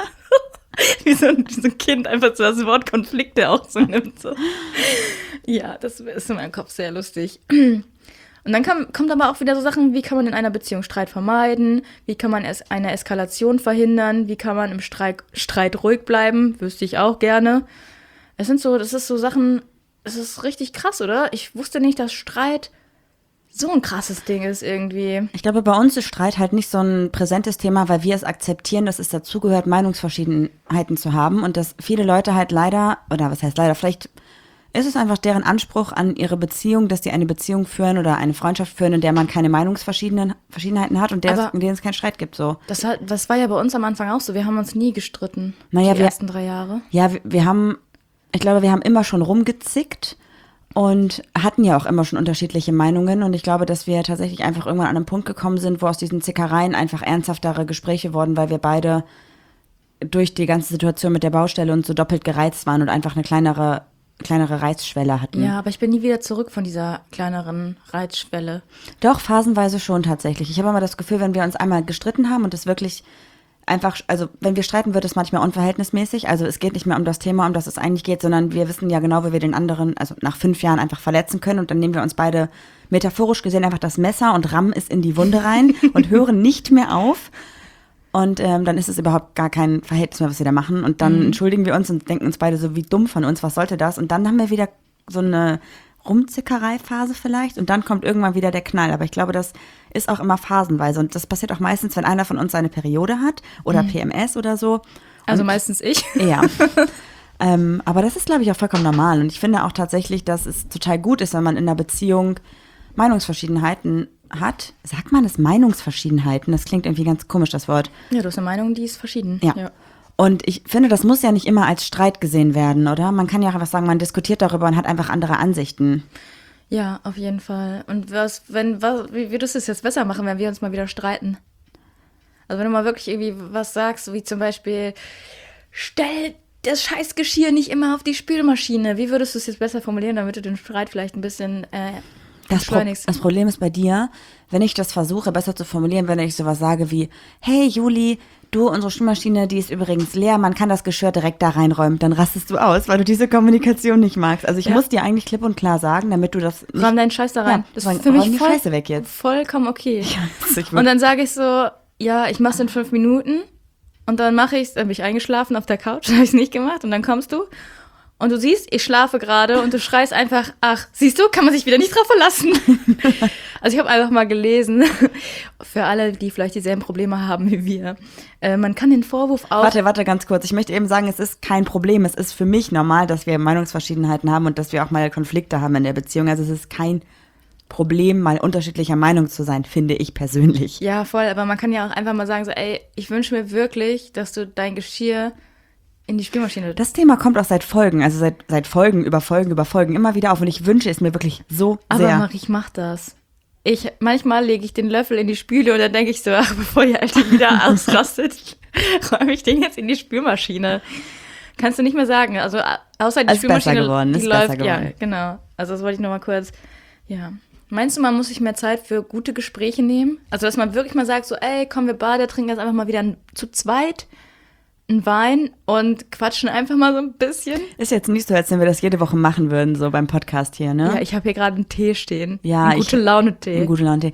Wie so ein Kind einfach so das Wort Konflikte auch so nimmt. So. Ja, das ist in meinem Kopf sehr lustig. Und dann kommt aber auch wieder so Sachen, wie kann man in einer Beziehung Streit vermeiden? Wie kann man eine Eskalation verhindern? Wie kann man im Streit ruhig bleiben? Wüsste ich auch gerne. Das ist so Sachen, es ist richtig krass, oder? Ich wusste nicht, dass Streit so ein krasses Ding ist irgendwie. Ich glaube, bei uns ist Streit halt nicht so ein präsentes Thema, weil wir es akzeptieren, dass es dazugehört, Meinungsverschiedenheiten zu haben und dass viele Leute halt leider, oder was heißt leider, vielleicht ist es einfach deren Anspruch an ihre Beziehung, dass die eine Beziehung führen oder eine Freundschaft führen, in der man keine Meinungsverschiedenheiten hat und in denen es keinen Streit gibt. So. Das war ja bei uns am Anfang auch so. Wir haben uns nie gestritten, die ersten 3 Jahre. Ja, wir haben immer schon rumgezickt und hatten ja auch immer schon unterschiedliche Meinungen. Und ich glaube, dass wir tatsächlich einfach irgendwann an einen Punkt gekommen sind, wo aus diesen Zickereien einfach ernsthaftere Gespräche wurden, weil wir beide durch die ganze Situation mit der Baustelle und so doppelt gereizt waren und einfach eine kleinere Reizschwelle hatten. Ja, aber ich bin nie wieder zurück von dieser kleineren Reizschwelle. Doch, phasenweise schon tatsächlich. Ich habe immer das Gefühl, wenn wir uns einmal gestritten haben und es wirklich einfach, also wenn wir streiten, wird es manchmal unverhältnismäßig. Also es geht nicht mehr um das Thema, um das es eigentlich geht, sondern wir wissen ja genau, wie wir den anderen, also nach 5 Jahren einfach verletzen können und dann nehmen wir uns beide metaphorisch gesehen einfach das Messer und rammen es in die Wunde rein und hören nicht mehr auf. Und dann ist es überhaupt gar kein Verhältnis mehr, was wir da machen. Und dann entschuldigen wir uns und denken uns beide so, wie dumm von uns, was sollte das? Und dann haben wir wieder so eine Rumzickerei-Phase vielleicht. Und dann kommt irgendwann wieder der Knall. Aber ich glaube, das ist auch immer phasenweise. Und das passiert auch meistens, wenn einer von uns seine Periode hat oder PMS oder so. Also meistens ich. Ja. Aber das ist, glaube ich, auch vollkommen normal. Und ich finde auch tatsächlich, dass es total gut ist, wenn man in einer Beziehung Meinungsverschiedenheiten hat. Sagt man das Meinungsverschiedenheiten? Das klingt irgendwie ganz komisch, das Wort. Ja, du hast eine Meinung, die ist verschieden. Ja. Und ich finde, das muss ja nicht immer als Streit gesehen werden, oder? Man kann ja auch einfach sagen, man diskutiert darüber und hat einfach andere Ansichten. Ja, auf jeden Fall. Und wie würdest du es jetzt besser machen, wenn wir uns mal wieder streiten? Also wenn du mal wirklich irgendwie was sagst, wie zum Beispiel, stell das Scheißgeschirr nicht immer auf die Spülmaschine. Wie würdest du es jetzt besser formulieren, damit du den Streit vielleicht ein bisschen beschleunigst? Das Problem ist bei dir, wenn ich das versuche, besser zu formulieren, wenn ich sowas sage wie, hey Juli, du, unsere Spülmaschine, die ist übrigens leer, man kann das Geschirr direkt da reinräumen, dann rastest du aus, weil du diese Kommunikation nicht magst. Also ich muss dir eigentlich klipp und klar sagen, damit du das nicht... Räum deinen Scheiß da rein. Ja, das ist für mich die Scheiße weg jetzt. Vollkommen okay. Ich Und dann sage ich so, ja, ich mach's in 5 Minuten und dann mache ich's, dann bin ich eingeschlafen auf der Couch, habe ich's nicht gemacht und dann kommst du und du siehst, ich schlafe gerade und du schreist einfach, ach, siehst du, kann man sich wieder nicht drauf verlassen. Also ich habe einfach mal gelesen, für alle, die vielleicht dieselben Probleme haben wie wir, man kann den Vorwurf auch... Warte ganz kurz. Ich möchte eben sagen, es ist kein Problem. Es ist für mich normal, dass wir Meinungsverschiedenheiten haben und dass wir auch mal Konflikte haben in der Beziehung. Also es ist kein Problem, mal unterschiedlicher Meinung zu sein, finde ich persönlich. Ja, voll, aber man kann ja auch einfach mal sagen, so, ey, ich wünsche mir wirklich, dass du dein Geschirr in die Spülmaschine... Das Thema kommt auch seit Folgen, also seit Folgen über Folgen immer wieder auf und ich wünsche es mir wirklich so sehr. Aber Marie, ich mach das. Manchmal lege ich den Löffel in die Spüle und dann denke ich so, ach, bevor ihr Alte wieder ausrastet, räume ich den jetzt in die Spülmaschine. Kannst du nicht mehr sagen. Also außer die Spülmaschine, die läuft. Ja, genau. Also das wollte ich nochmal kurz, ja. Meinst du, man muss sich mehr Zeit für gute Gespräche nehmen? Also, dass man wirklich mal sagt, so, ey, komm, wir beide trinken jetzt einfach mal wieder zu zweit einen Wein und quatschen einfach mal so ein bisschen. Ist jetzt nicht so, als wenn wir das jede Woche machen würden, so beim Podcast hier, ne? Ja, ich habe hier gerade einen Tee stehen. Ja, einen Gute-Laune-Tee. Ein Gute-Laune-Tee.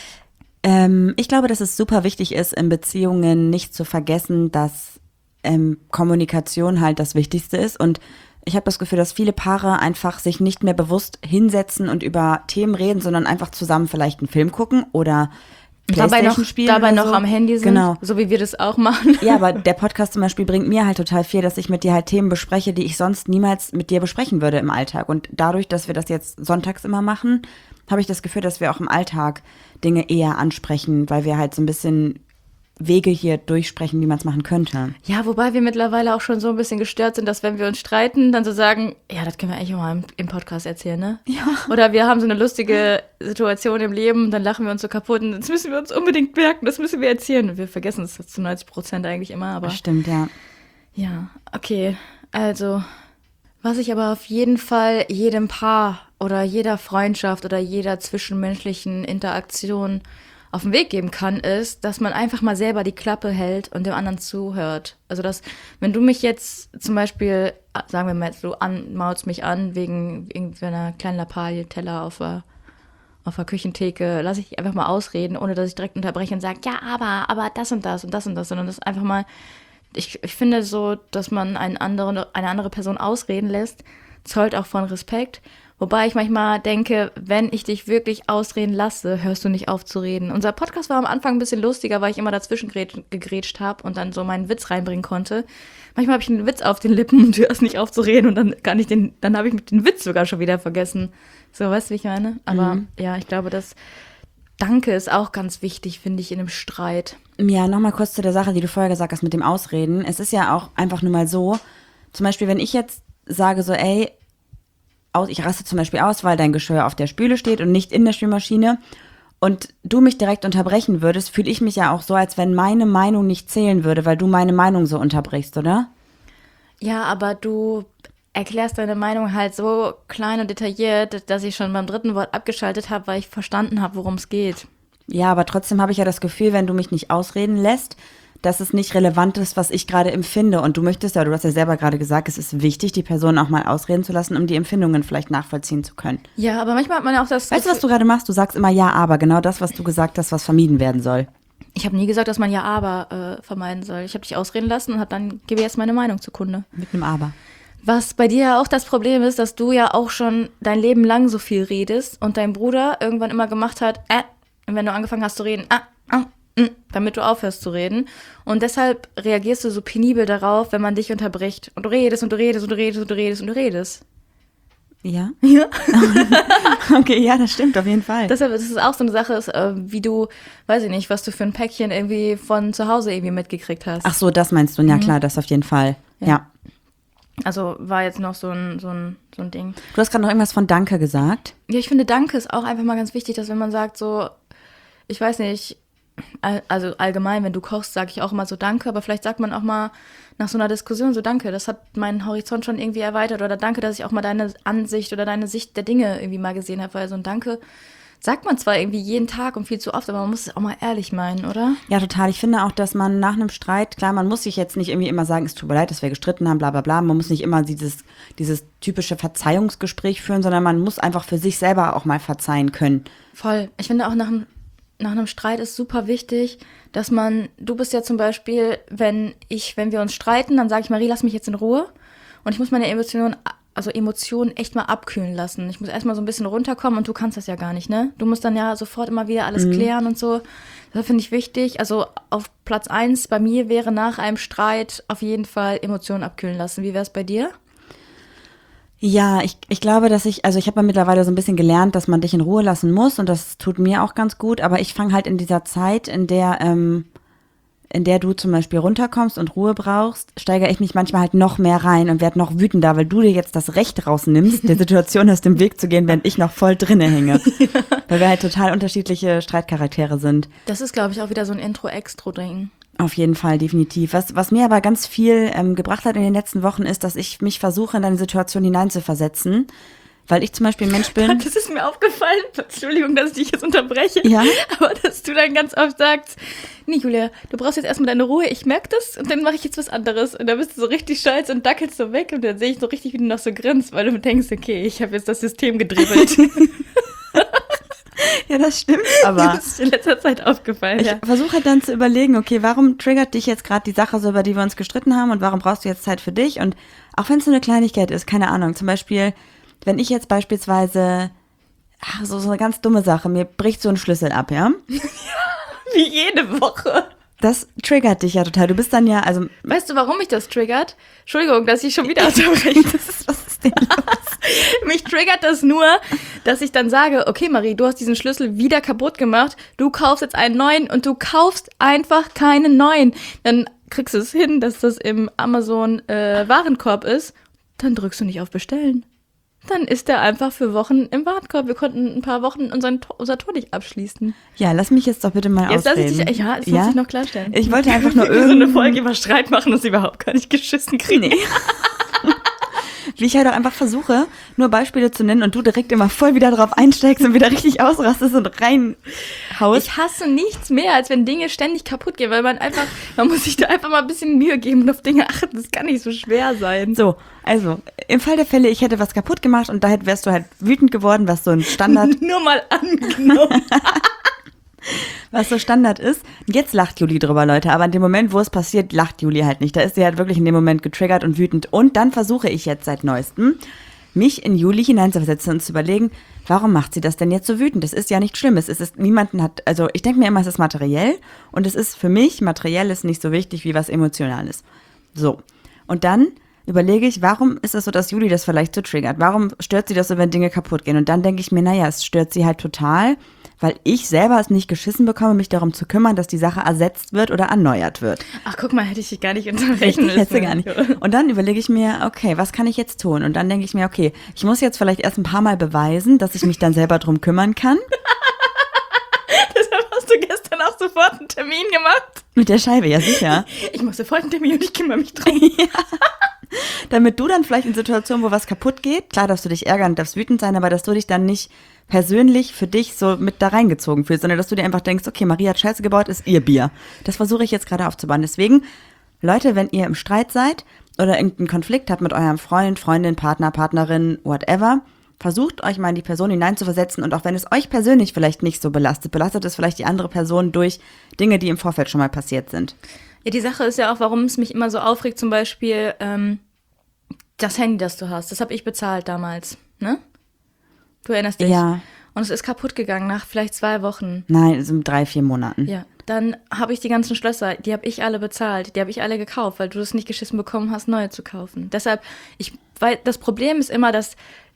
Ich glaube, dass es super wichtig ist, in Beziehungen nicht zu vergessen, dass Kommunikation halt das Wichtigste ist. Und ich habe das Gefühl, dass viele Paare einfach sich nicht mehr bewusst hinsetzen und über Themen reden, sondern einfach zusammen vielleicht einen Film gucken oder PlayStation spielen. Dabei oder noch so. am Handy sind, genau. So wie wir das auch machen. Ja, aber der Podcast zum Beispiel bringt mir halt total viel, dass ich mit dir halt Themen bespreche, die ich sonst niemals mit dir besprechen würde im Alltag. Und dadurch, dass wir das jetzt sonntags immer machen, habe ich das Gefühl, dass wir auch im Alltag Dinge eher ansprechen, weil wir halt so ein bisschen Wege hier durchsprechen, wie man es machen könnte. Ja, wobei wir mittlerweile auch schon so ein bisschen gestört sind, dass wenn wir uns streiten, dann so sagen, ja, das können wir eigentlich auch mal im Podcast erzählen, ne? Ja. Oder wir haben so eine lustige Situation im Leben, dann lachen wir uns so kaputt und das müssen wir uns unbedingt merken, das müssen wir erzählen. Und wir vergessen es zu 90% eigentlich immer, aber... Stimmt, ja. Ja, okay. Also, was ich aber auf jeden Fall jedem Paar oder jeder Freundschaft oder jeder zwischenmenschlichen Interaktion auf den Weg geben kann, ist, dass man einfach mal selber die Klappe hält und dem anderen zuhört. Also, dass, wenn du mich jetzt zum Beispiel, sagen wir mal, du maulst mich an wegen irgendeiner kleinen Lappalie-Teller auf der Küchentheke, lasse ich dich einfach mal ausreden, ohne dass ich direkt unterbreche und sage, ja, aber das und das und das und das, sondern das einfach mal, ich finde so, dass man eine andere Person ausreden lässt, zollt auch von Respekt. Wobei ich manchmal denke, wenn ich dich wirklich ausreden lasse, hörst du nicht auf zu reden. Unser Podcast war am Anfang ein bisschen lustiger, weil ich immer dazwischen gegrätscht habe und dann so meinen Witz reinbringen konnte. Manchmal habe ich einen Witz auf den Lippen und du hörst nicht auf zu reden und dann habe ich den Witz sogar schon wieder vergessen. So, weißt du, wie ich meine? Aber ja, ich glaube, das Danke ist auch ganz wichtig, finde ich, in einem Streit. Ja, nochmal kurz zu der Sache, die du vorher gesagt hast mit dem Ausreden. Es ist ja auch einfach nur mal so, zum Beispiel, wenn ich jetzt sage so, ey, ich raste zum Beispiel aus, weil dein Geschirr auf der Spüle steht und nicht in der Spülmaschine und du mich direkt unterbrechen würdest, fühle ich mich ja auch so, als wenn meine Meinung nicht zählen würde, weil du meine Meinung so unterbrichst, oder? Ja, aber du erklärst deine Meinung halt so klein und detailliert, dass ich schon beim 3. Wort abgeschaltet habe, weil ich verstanden habe, worum es geht. Ja, aber trotzdem habe ich ja das Gefühl, wenn du mich nicht ausreden lässt, dass es nicht relevant ist, was ich gerade empfinde. Und du hast ja selber gerade gesagt, es ist wichtig, die Person auch mal ausreden zu lassen, um die Empfindungen vielleicht nachvollziehen zu können. Ja, aber manchmal hat man auch das... Weißt du, was du gerade machst? Du sagst immer ja, aber. Genau das, was du gesagt hast, was vermieden werden soll. Ich habe nie gesagt, dass man ja, aber vermeiden soll. Ich habe dich ausreden lassen und gebe jetzt meine Meinung zur Kunde. Mit einem Aber. Was bei dir ja auch das Problem ist, dass du ja auch schon dein Leben lang so viel redest und dein Bruder irgendwann immer gemacht hat, und wenn du angefangen hast zu reden, damit du aufhörst zu reden. Und deshalb reagierst du so penibel darauf, wenn man dich unterbricht. Und du redest und du redest und du redest und du redest und du redest. Ja? Ja. Okay, ja, das stimmt auf jeden Fall. Deshalb ist es auch so eine Sache, ist, wie du, weiß ich nicht, was du für ein Päckchen irgendwie von zu Hause irgendwie mitgekriegt hast. Ach so, das meinst du. Ja klar, das auf jeden Fall. Ja. Also war jetzt noch so ein Ding. Du hast gerade noch irgendwas von Danke gesagt. Ja, ich finde, Danke ist auch einfach mal ganz wichtig, dass wenn man sagt so, ich weiß nicht, also allgemein, wenn du kochst, sage ich auch immer so Danke, aber vielleicht sagt man auch mal nach so einer Diskussion so Danke, das hat meinen Horizont schon irgendwie erweitert oder Danke, dass ich auch mal deine Ansicht oder deine Sicht der Dinge irgendwie mal gesehen habe, weil so ein Danke sagt man zwar irgendwie jeden Tag und viel zu oft, aber man muss es auch mal ehrlich meinen, oder? Ja, total. Ich finde auch, dass man nach einem Streit, klar, man muss sich jetzt nicht irgendwie immer sagen, es tut mir leid, dass wir gestritten haben, bla bla bla. Man muss nicht immer dieses typische Verzeihungsgespräch führen, sondern man muss einfach für sich selber auch mal verzeihen können. Voll. Ich finde auch nach einem Streit ist super wichtig, dass du bist ja zum Beispiel, wenn wir uns streiten, dann sage ich, Marie, lass mich jetzt in Ruhe und ich muss meine Emotionen echt mal abkühlen lassen. Ich muss erstmal so ein bisschen runterkommen und du kannst das ja gar nicht, ne? Du musst dann ja sofort immer wieder alles klären und so. Das finde ich wichtig. Also auf Platz 1 bei mir wäre nach einem Streit auf jeden Fall Emotionen abkühlen lassen. Wie wäre es bei dir? Ja, ich glaube, dass ich habe ja mittlerweile so ein bisschen gelernt, dass man dich in Ruhe lassen muss und das tut mir auch ganz gut, aber ich fange halt in dieser Zeit, in der du zum Beispiel runterkommst und Ruhe brauchst, steigere ich mich manchmal halt noch mehr rein und werde noch wütender, weil du dir jetzt das Recht rausnimmst, der Situation aus dem Weg zu gehen, während ich noch voll drinne hänge. Weil wir halt total unterschiedliche Streitcharaktere sind. Das ist, glaube ich, auch wieder so ein Intro-Extro-Ding. Auf jeden Fall, definitiv. Was mir aber ganz viel gebracht hat in den letzten Wochen ist, dass ich mich versuche, in deine Situation hineinzuversetzen. Weil ich zum Beispiel ein Mensch bin. Das ist mir aufgefallen, Entschuldigung, dass ich dich jetzt unterbreche, ja? Aber dass du dann ganz oft sagst, nee, Julia, du brauchst jetzt erstmal deine Ruhe, ich merke das und dann mache ich jetzt was anderes. Und dann bist du so richtig stolz und dackelst so weg und dann sehe ich so richtig, wie du noch so grinst, weil du denkst, okay, ich habe jetzt das System gedribbelt. Ja, das stimmt, aber das ist in letzter Zeit aufgefallen. Ich versuche halt dann zu überlegen, okay, warum triggert dich jetzt gerade die Sache so, über die wir uns gestritten haben und warum brauchst du jetzt Zeit für dich? Und auch wenn es nur eine Kleinigkeit ist, keine Ahnung, zum Beispiel, wenn ich jetzt beispielsweise, so eine ganz dumme Sache, mir bricht so ein Schlüssel ab, ja? Wie jede Woche. Das triggert dich ja total. Du bist dann ja, also... Weißt du, warum mich das triggert? Entschuldigung, dass ich schon wieder unterbreche. Was ist denn los? Mich triggert das nur, dass ich dann sage, okay Marie, du hast diesen Schlüssel wieder kaputt gemacht, du kaufst jetzt einen neuen und du kaufst einfach keinen neuen. Dann kriegst du es hin, dass das im Amazon Warenkorb ist, dann drückst du nicht auf Bestellen. Dann ist der einfach für Wochen im Warenkorb. Wir konnten ein paar Wochen unser Tor nicht abschließen. Ja, lass mich jetzt doch bitte mal jetzt ausreden. Das muss ich noch klarstellen. Ich wollte einfach nur so eine Folge über Streit machen und sie überhaupt gar nicht geschissen kriegen. Nee. Wie ich halt auch einfach versuche, nur Beispiele zu nennen und du direkt immer voll wieder drauf einsteigst und wieder richtig ausrastest und reinhaust. Ich hasse nichts mehr, als wenn Dinge ständig kaputt gehen, weil man muss sich da einfach mal ein bisschen Mühe geben und auf Dinge achten. Das kann nicht so schwer sein. So, also, im Fall der Fälle, ich hätte was kaputt gemacht und da wärst du halt wütend geworden, was so ein Standard... Nur mal angenommen. Was so Standard ist. Jetzt lacht Juli drüber, Leute, aber in dem Moment, wo es passiert, lacht Juli halt nicht. Da ist sie halt wirklich in dem Moment getriggert und wütend. Und dann versuche ich jetzt seit Neuestem, mich in Juli hineinzuversetzen und zu überlegen, warum macht sie das denn jetzt so wütend? Das ist ja nicht schlimm. Also ich denke mir immer, es ist materiell und es ist für mich, materiell ist nicht so wichtig wie was Emotionales. So. Und dann überlege ich, warum ist es so, dass Juli das vielleicht so triggert? Warum stört sie das so, wenn Dinge kaputt gehen? Und dann denke ich mir, naja, es stört sie halt total, weil ich selber es nicht geschissen bekomme, mich darum zu kümmern, dass die Sache ersetzt wird oder erneuert wird. Ach, guck mal, hätte ich dich gar nicht unterbrechen müssen. Hätte gar nicht. Und dann überlege ich mir, okay, was kann ich jetzt tun? Und dann denke ich mir, okay, ich muss jetzt vielleicht erst ein paar Mal beweisen, dass ich mich dann selber drum kümmern kann. Deshalb hast du gestern auch sofort einen Termin gemacht. Mit der Scheibe, ja sicher. Ich muss sofort einen Termin und ich kümmere mich drum. Ja. Damit du dann vielleicht in Situationen, wo was kaputt geht, klar darfst du dich ärgern, darfst wütend sein, aber dass du dich dann nicht persönlich für dich so mit da reingezogen fühlst, sondern dass du dir einfach denkst, okay, Maria hat Scheiße gebaut, ist ihr Bier. Das versuche ich jetzt gerade aufzubauen. Deswegen, Leute, wenn ihr im Streit seid oder irgendeinen Konflikt habt mit eurem Freund, Freundin, Partner, Partnerin, whatever, versucht euch mal in die Person hineinzuversetzen und auch wenn es euch persönlich vielleicht nicht so belastet es vielleicht die andere Person durch Dinge, die im Vorfeld schon mal passiert sind. Ja, die Sache ist ja auch, warum es mich immer so aufregt, zum Beispiel das Handy, das du hast, das habe ich bezahlt damals, ne? Du erinnerst dich? Ja. Und es ist kaputt gegangen nach vielleicht 2 Wochen. Nein, so 3-4 Monaten. Ja, dann habe ich die ganzen Schlösser, die habe ich alle bezahlt, die habe ich alle gekauft, weil du es nicht geschissen bekommen hast, neue zu kaufen. Deshalb, weil das Problem ist immer, dass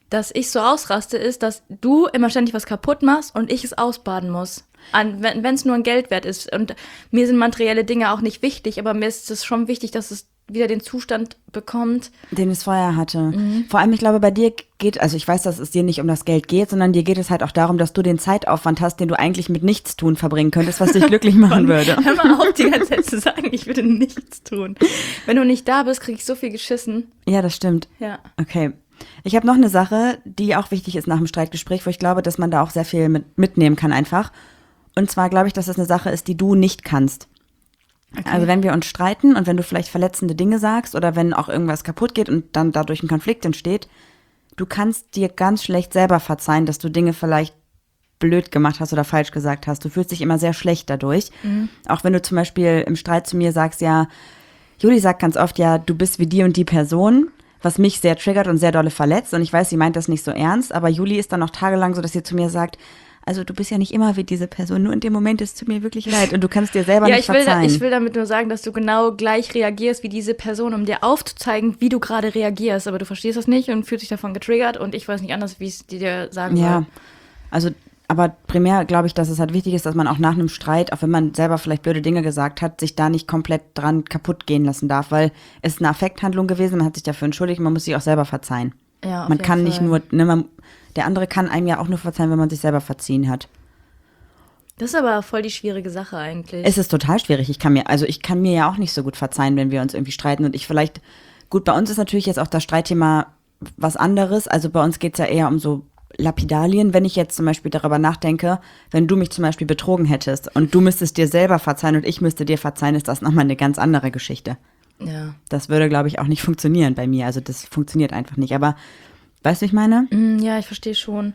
dass ich so ausraste, ist, dass du immer ständig was kaputt machst und ich es ausbaden muss. Wenn es nur ein Geldwert ist. Und mir sind materielle Dinge auch nicht wichtig, aber mir ist es schon wichtig, dass es wieder den Zustand bekommt, den es vorher hatte. Vor allem, ich glaube, bei dir geht, also ich weiß, dass es dir nicht um das Geld geht, sondern dir geht es halt auch darum, dass du den Zeitaufwand hast, den du eigentlich mit Nichtstun verbringen könntest, was dich glücklich machen würde. Hör mal auf, die ganze Zeit zu sagen, ich würde nichts tun. Wenn du nicht da bist, krieg ich so viel geschissen. Ja, das stimmt. Ja. Okay. Ich habe noch eine Sache, die auch wichtig ist nach dem Streitgespräch, wo ich glaube, dass man da auch sehr viel mitnehmen kann einfach. Und zwar glaube ich, dass das eine Sache ist, die du nicht kannst. Okay. Also wenn wir uns streiten und wenn du vielleicht verletzende Dinge sagst oder wenn auch irgendwas kaputt geht und dann dadurch ein Konflikt entsteht, du kannst dir ganz schlecht selber verzeihen, dass du Dinge vielleicht blöd gemacht hast oder falsch gesagt hast. Du fühlst dich immer sehr schlecht dadurch. Auch wenn du zum Beispiel im Streit zu mir sagst, ja, Juli sagt ganz oft, ja, du bist wie die und die Person, was mich sehr triggert und sehr dolle verletzt. Und ich weiß, sie meint das nicht so ernst, aber Juli ist dann noch tagelang so, dass sie zu mir sagt, also du bist ja nicht immer wie diese Person, nur in dem Moment ist es mir wirklich leid und du kannst dir selber nicht verzeihen. Ich will damit nur sagen, dass du genau gleich reagierst wie diese Person, um dir aufzuzeigen, wie du gerade reagierst. Aber du verstehst das nicht und fühlst dich davon getriggert und ich weiß nicht anders, wie es dir sagen soll. Ja, also aber primär glaube ich, dass es halt wichtig ist, dass man auch nach einem Streit, auch wenn man selber vielleicht blöde Dinge gesagt hat, sich da nicht komplett dran kaputt gehen lassen darf, weil es ist eine Affekthandlung gewesen, man hat sich dafür entschuldigt, man muss sich auch selber verzeihen. Ja, auf man jeden kann Fall. nicht nur, der andere kann einem ja auch nur verzeihen, wenn man sich selber verziehen hat. Das ist aber voll die schwierige Sache eigentlich. Es ist total schwierig. Ich kann mir ja auch nicht so gut verzeihen, wenn wir uns irgendwie streiten und gut, bei uns ist natürlich jetzt auch das Streitthema was anderes. Also bei uns geht es ja eher um so Lapidalien. Wenn ich jetzt zum Beispiel darüber nachdenke, wenn du mich zum Beispiel betrogen hättest und du müsstest dir selber verzeihen und ich müsste dir verzeihen, ist das nochmal eine ganz andere Geschichte. Ja. Das würde, glaube ich, auch nicht funktionieren bei mir. Also das funktioniert einfach nicht. Aber weißt du, was ich meine? Ja, ich verstehe schon.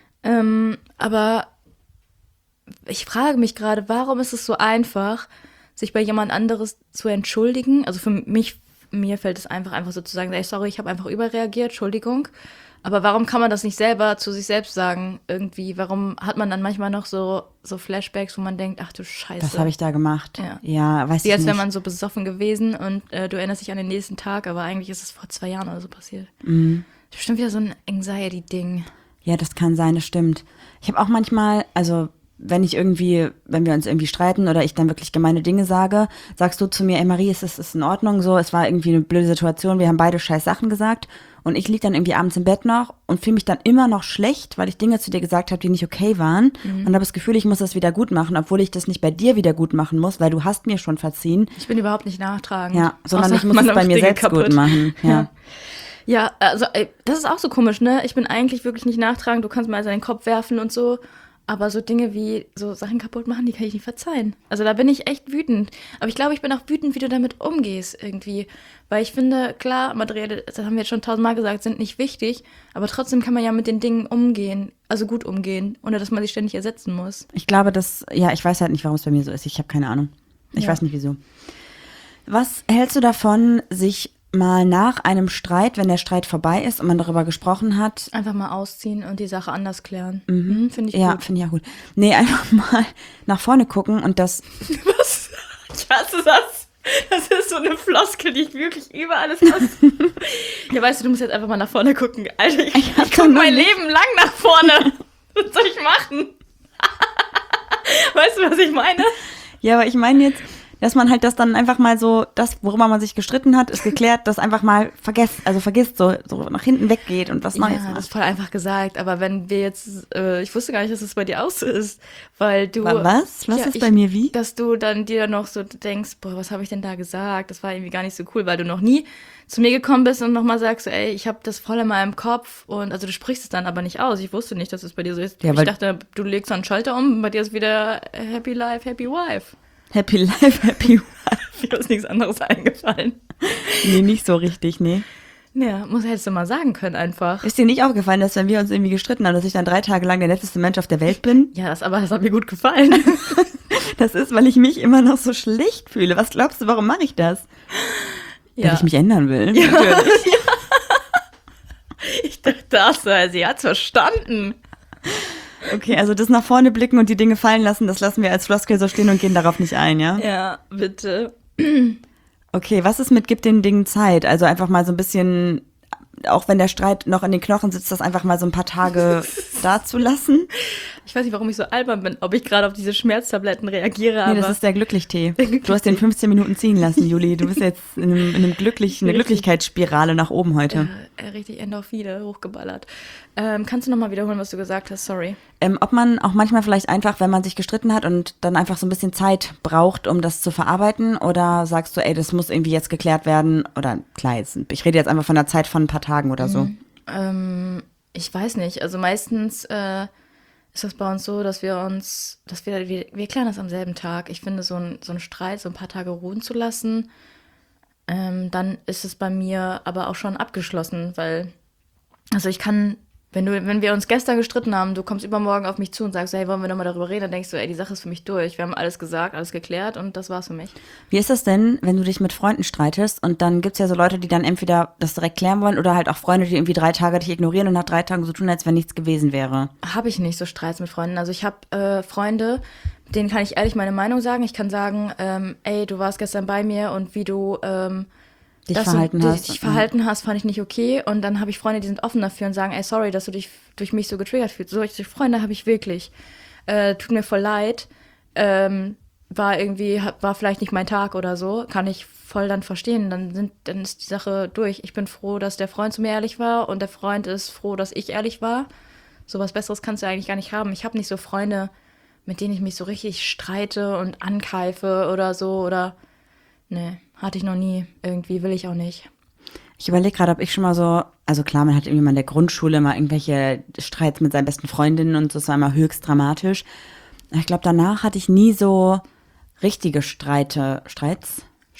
Aber ich frage mich gerade, warum ist es so einfach, sich bei jemand anderes zu entschuldigen? Also für mir fällt es einfach so zu sagen, ey, sorry, ich habe einfach überreagiert, Entschuldigung. Aber warum kann man das nicht selber zu sich selbst sagen irgendwie? Warum hat man dann manchmal noch so Flashbacks, wo man denkt, ach du Scheiße. Was habe ich da gemacht? Ja, weiß ich nicht. Wie als wäre man so besoffen gewesen und du erinnerst dich an den nächsten Tag, aber eigentlich ist es vor 2 Jahren oder so passiert. Das ist bestimmt wieder so ein Anxiety-Ding. Ja, das kann sein, das stimmt. Ich habe auch manchmal, also wenn wir uns irgendwie streiten oder ich dann wirklich gemeine Dinge sage, sagst du zu mir, ey Marie, ist in Ordnung so, es war irgendwie eine blöde Situation, wir haben beide scheiß Sachen gesagt und ich liege dann irgendwie abends im Bett noch und fühle mich dann immer noch schlecht, weil ich Dinge zu dir gesagt habe, die nicht okay waren und habe das Gefühl, ich muss das wieder gut machen, obwohl ich das nicht bei dir wieder gut machen muss, weil du hast mir schon verziehen. Ich bin überhaupt nicht nachtragend. Ja, sondern ich muss es bei mir selbst gut machen. Ja, also das ist auch so komisch, ne? Ich bin eigentlich wirklich nicht nachtragend, du kannst mir also den Kopf werfen und so. Aber so Dinge wie so Sachen kaputt machen, die kann ich nicht verzeihen. Also da bin ich echt wütend. Aber ich glaube, ich bin auch wütend, wie du damit umgehst irgendwie. Weil ich finde, klar, materielle, das haben wir jetzt schon 1000-mal gesagt, sind nicht wichtig. Aber trotzdem kann man ja mit den Dingen umgehen, also gut umgehen, ohne dass man sie ständig ersetzen muss. Ich glaube, ich weiß halt nicht, warum es bei mir so ist. Ich habe keine Ahnung. Ich weiß nicht, wieso. Was hältst du davon, sich mal nach einem Streit, wenn der Streit vorbei ist und man darüber gesprochen hat. Einfach mal ausziehen und die Sache anders klären. Finde ich gut. Ja, finde ich auch gut. Nee, einfach mal nach vorne gucken und das... Was? Ich hasse das. Das ist so eine Floskel, die ich wirklich über alles hasse. Ja, weißt du musst jetzt einfach mal nach vorne gucken. Alter, ich gucke mein Leben lang nach vorne. Was soll ich machen? Weißt du, was ich meine? Ja, aber ich meine jetzt... Dass man halt das dann einfach mal so, das, worüber man sich gestritten hat, ist geklärt, das einfach mal vergisst, so nach hinten weggeht und was Neues macht. Ja, das ist voll einfach gesagt, aber wenn wir jetzt, ich wusste gar nicht, dass es bei dir auch so ist, weil du... Was? Was ist bei mir wie? Dass du dann dir noch so denkst, boah, was habe ich denn da gesagt? Das war irgendwie gar nicht so cool, weil du noch nie zu mir gekommen bist und nochmal sagst, so, ey, ich habe das voll in meinem Kopf und also du sprichst es dann aber nicht aus. Ich wusste nicht, dass es bei dir so ist. Ja, ich dachte, du legst einen Schalter um, bei dir ist wieder Happy Life, Happy Wife. Happy Life, Happy Wife. Mir ist nichts anderes eingefallen. Nee, nicht so richtig, nee. Ja, hättest du mal sagen können einfach. Ist dir nicht aufgefallen, dass wenn wir uns irgendwie gestritten haben, dass ich dann 3 Tage lang der netteste Mensch auf der Welt bin? Ja, das hat mir gut gefallen. Das ist, weil ich mich immer noch so schlecht fühle. Was glaubst du, warum mache ich das? Ja. Weil ich mich ändern will. Ja. Natürlich. Ja. Ich dachte, sie hat's verstanden. Okay, also das nach vorne blicken und die Dinge fallen lassen, das lassen wir als Floskel so stehen und gehen darauf nicht ein, ja? Ja, bitte. Okay, was ist mit gib den Dingen Zeit? Also einfach mal so ein bisschen auch wenn der Streit noch in den Knochen sitzt, das einfach mal so ein paar Tage da zu lassen. Ich weiß nicht, warum ich so albern bin, ob ich gerade auf diese Schmerztabletten reagiere. Nee, aber das ist der Glücklich-Tee. Du hast den 15 Minuten ziehen lassen, Juli. Du bist jetzt in einer Glücklichkeitsspirale nach oben heute. Richtig Endorphine hochgeballert. Kannst du nochmal wiederholen, was du gesagt hast? Sorry. Ob man auch manchmal vielleicht einfach, wenn man sich gestritten hat und dann einfach so ein bisschen Zeit braucht, um das zu verarbeiten, oder sagst du, ey, das muss irgendwie jetzt geklärt werden, oder klar, ich rede jetzt einfach von der Zeit von ein paar Tagen oder so. Ich weiß nicht. Also meistens ist das bei uns so, dass wir klären das am selben Tag. Ich finde, so ein Streit so ein paar Tage ruhen zu lassen, dann ist es bei mir aber auch schon abgeschlossen, weil, also ich kann, wenn wir uns gestern gestritten haben, du kommst übermorgen auf mich zu und sagst, hey, wollen wir nochmal darüber reden, dann denkst du, ey, die Sache ist für mich durch. Wir haben alles gesagt, alles geklärt und das war's für mich. Wie ist das denn, wenn du dich mit Freunden streitest und dann gibt's ja so Leute, die dann entweder das direkt klären wollen oder halt auch Freunde, die irgendwie 3 Tage dich ignorieren und nach 3 Tagen so tun, als wenn nichts gewesen wäre? Habe ich nicht so Streits mit Freunden. Also ich habe Freunde, denen kann ich ehrlich meine Meinung sagen. Ich kann sagen, ey, du warst gestern bei mir und wie du Dich verhalten hast, fand ich nicht okay. Und dann habe ich Freunde, die sind offen dafür und sagen, ey, sorry, dass du dich durch mich so getriggert fühlst. Solche Freunde habe ich wirklich. Tut mir voll leid. War vielleicht nicht mein Tag oder so. Kann ich voll dann verstehen. Dann ist die Sache durch. Ich bin froh, dass der Freund zu mir ehrlich war und der Freund ist froh, dass ich ehrlich war. So was Besseres kannst du eigentlich gar nicht haben. Ich habe nicht so Freunde, mit denen ich mich so richtig streite und ankeife oder so. Oder nee, hatte ich noch nie. Irgendwie will ich auch nicht. Ich überlege gerade, ob ich schon mal so, also klar, man hat irgendwie mal in der Grundschule mal irgendwelche Streits mit seinen besten Freundinnen und so, das war immer höchst dramatisch. Ich glaube, danach hatte ich nie so richtige Streitestens,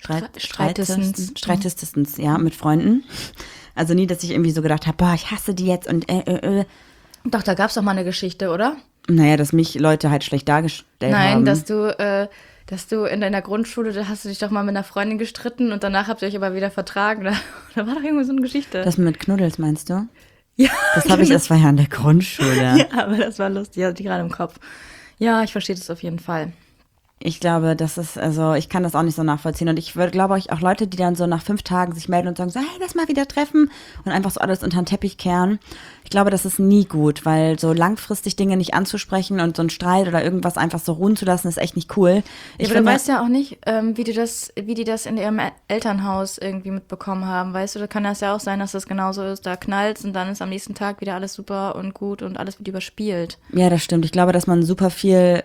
ja, mit Freunden. Also nie, dass ich irgendwie so gedacht habe, boah, ich hasse die jetzt und Doch, da gab es doch mal eine Geschichte, oder? Naja, dass mich Leute halt schlecht dargestellt haben. Nein, dass du in deiner Grundschule, da hast du dich doch mal mit einer Freundin gestritten und danach habt ihr euch aber wieder vertragen. Da war doch irgendwie so eine Geschichte. Das mit Knuddels, meinst du? Ja. Das war ja in der Grundschule. Ja, aber das war lustig, hatte ich gerade im Kopf. Ja, ich verstehe das auf jeden Fall. Ich glaube, ich kann das auch nicht so nachvollziehen. Und ich glaube auch Leute, die dann so nach 5 Tagen sich melden und sagen so, hey, lass mal wieder treffen und einfach so alles unter den Teppich kehren. Ich glaube, das ist nie gut, weil so langfristig Dinge nicht anzusprechen und so einen Streit oder irgendwas einfach so ruhen zu lassen, ist echt nicht cool. Aber du weißt ja auch nicht, wie die das in ihrem Elternhaus irgendwie mitbekommen haben, weißt du? Da kann das ja auch sein, dass das genauso ist, da knallt's und dann ist am nächsten Tag wieder alles super und gut und alles wird überspielt. Ja, das stimmt. Ich glaube, dass man super viel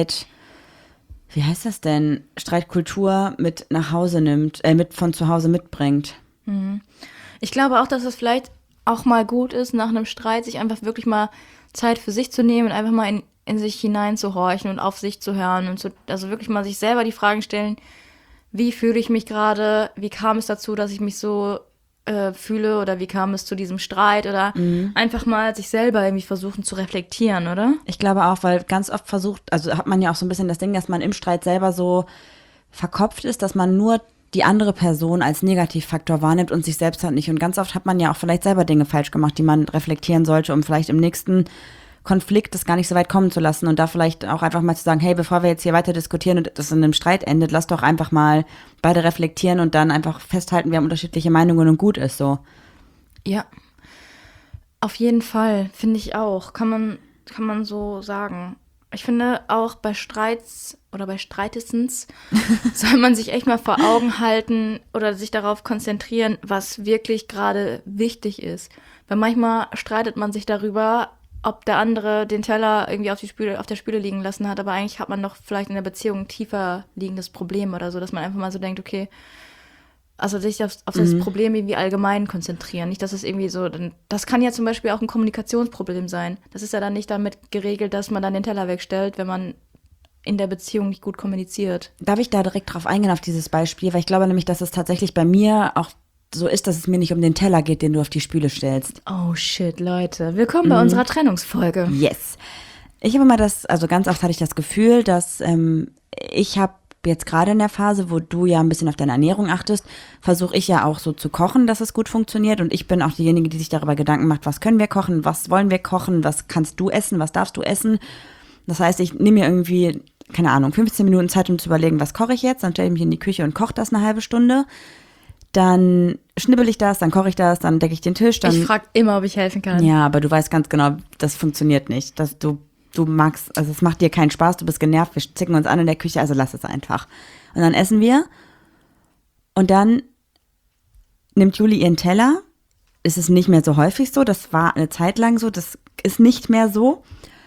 wie heißt das denn? Streitkultur mit nach Hause nimmt, von zu Hause mitbringt. Ich glaube auch, dass es vielleicht auch mal gut ist, nach einem Streit sich einfach wirklich mal Zeit für sich zu nehmen und einfach mal in sich hineinzuhorchen und auf sich zu hören und also wirklich mal sich selber die Fragen stellen, wie fühle ich mich gerade, wie kam es dazu, dass ich mich so fühle oder wie kam es zu diesem Streit oder einfach mal sich selber irgendwie versuchen zu reflektieren, oder? Ich glaube auch, weil ganz oft hat man ja auch so ein bisschen das Ding, dass man im Streit selber so verkopft ist, dass man nur die andere Person als Negativfaktor wahrnimmt und sich selbst halt nicht. Und ganz oft hat man ja auch vielleicht selber Dinge falsch gemacht, die man reflektieren sollte, um vielleicht im nächsten Konflikt das gar nicht so weit kommen zu lassen und da vielleicht auch einfach mal zu sagen, hey, bevor wir jetzt hier weiter diskutieren und das in einem Streit endet, lass doch einfach mal beide reflektieren und dann einfach festhalten, wir haben unterschiedliche Meinungen und gut ist so. Ja, auf jeden Fall, finde ich auch. Kann man so sagen. Ich finde auch bei Streits oder bei Streitestens soll man sich echt mal vor Augen halten oder sich darauf konzentrieren, was wirklich gerade wichtig ist. Weil manchmal streitet man sich darüber, ob der andere den Teller irgendwie auf der Spüle liegen lassen hat, aber eigentlich hat man doch vielleicht in der Beziehung ein tiefer liegendes Problem oder so, dass man einfach mal so denkt, okay, also sich auf das Problem irgendwie allgemein konzentrieren. Nicht, dass es irgendwie so, das kann ja zum Beispiel auch ein Kommunikationsproblem sein. Das ist ja dann nicht damit geregelt, dass man dann den Teller wegstellt, wenn man in der Beziehung nicht gut kommuniziert. Darf ich da direkt drauf eingehen, auf dieses Beispiel? Weil ich glaube nämlich, dass es tatsächlich bei mir auch so ist, dass es mir nicht um den Teller geht, den du auf die Spüle stellst. Oh shit, Leute. Willkommen bei unserer Trennungsfolge. Yes. Ich habe immer ganz oft hatte ich das Gefühl, dass ich habe jetzt gerade in der Phase, wo du ja ein bisschen auf deine Ernährung achtest, versuche ich ja auch so zu kochen, dass es gut funktioniert. Und ich bin auch diejenige, die sich darüber Gedanken macht, was können wir kochen, was wollen wir kochen, was kannst du essen, was darfst du essen. Das heißt, ich nehme mir irgendwie, keine Ahnung, 15 Minuten Zeit, um zu überlegen, was koche ich jetzt. Dann stelle ich mich in die Küche und koche das eine halbe Stunde. dann schnibbel ich das, dann koche ich das, dann decke ich den Tisch. Dann, Ich frage immer, ob ich helfen kann. ja, aber du weißt ganz genau, das funktioniert nicht. Du magst, also es macht dir keinen Spaß, du bist genervt, wir zicken uns an in der Küche, also lass es einfach. Und dann essen wir und dann nimmt Juli ihren Teller. Es ist nicht mehr so häufig so, das war eine Zeit lang so, das ist nicht mehr so.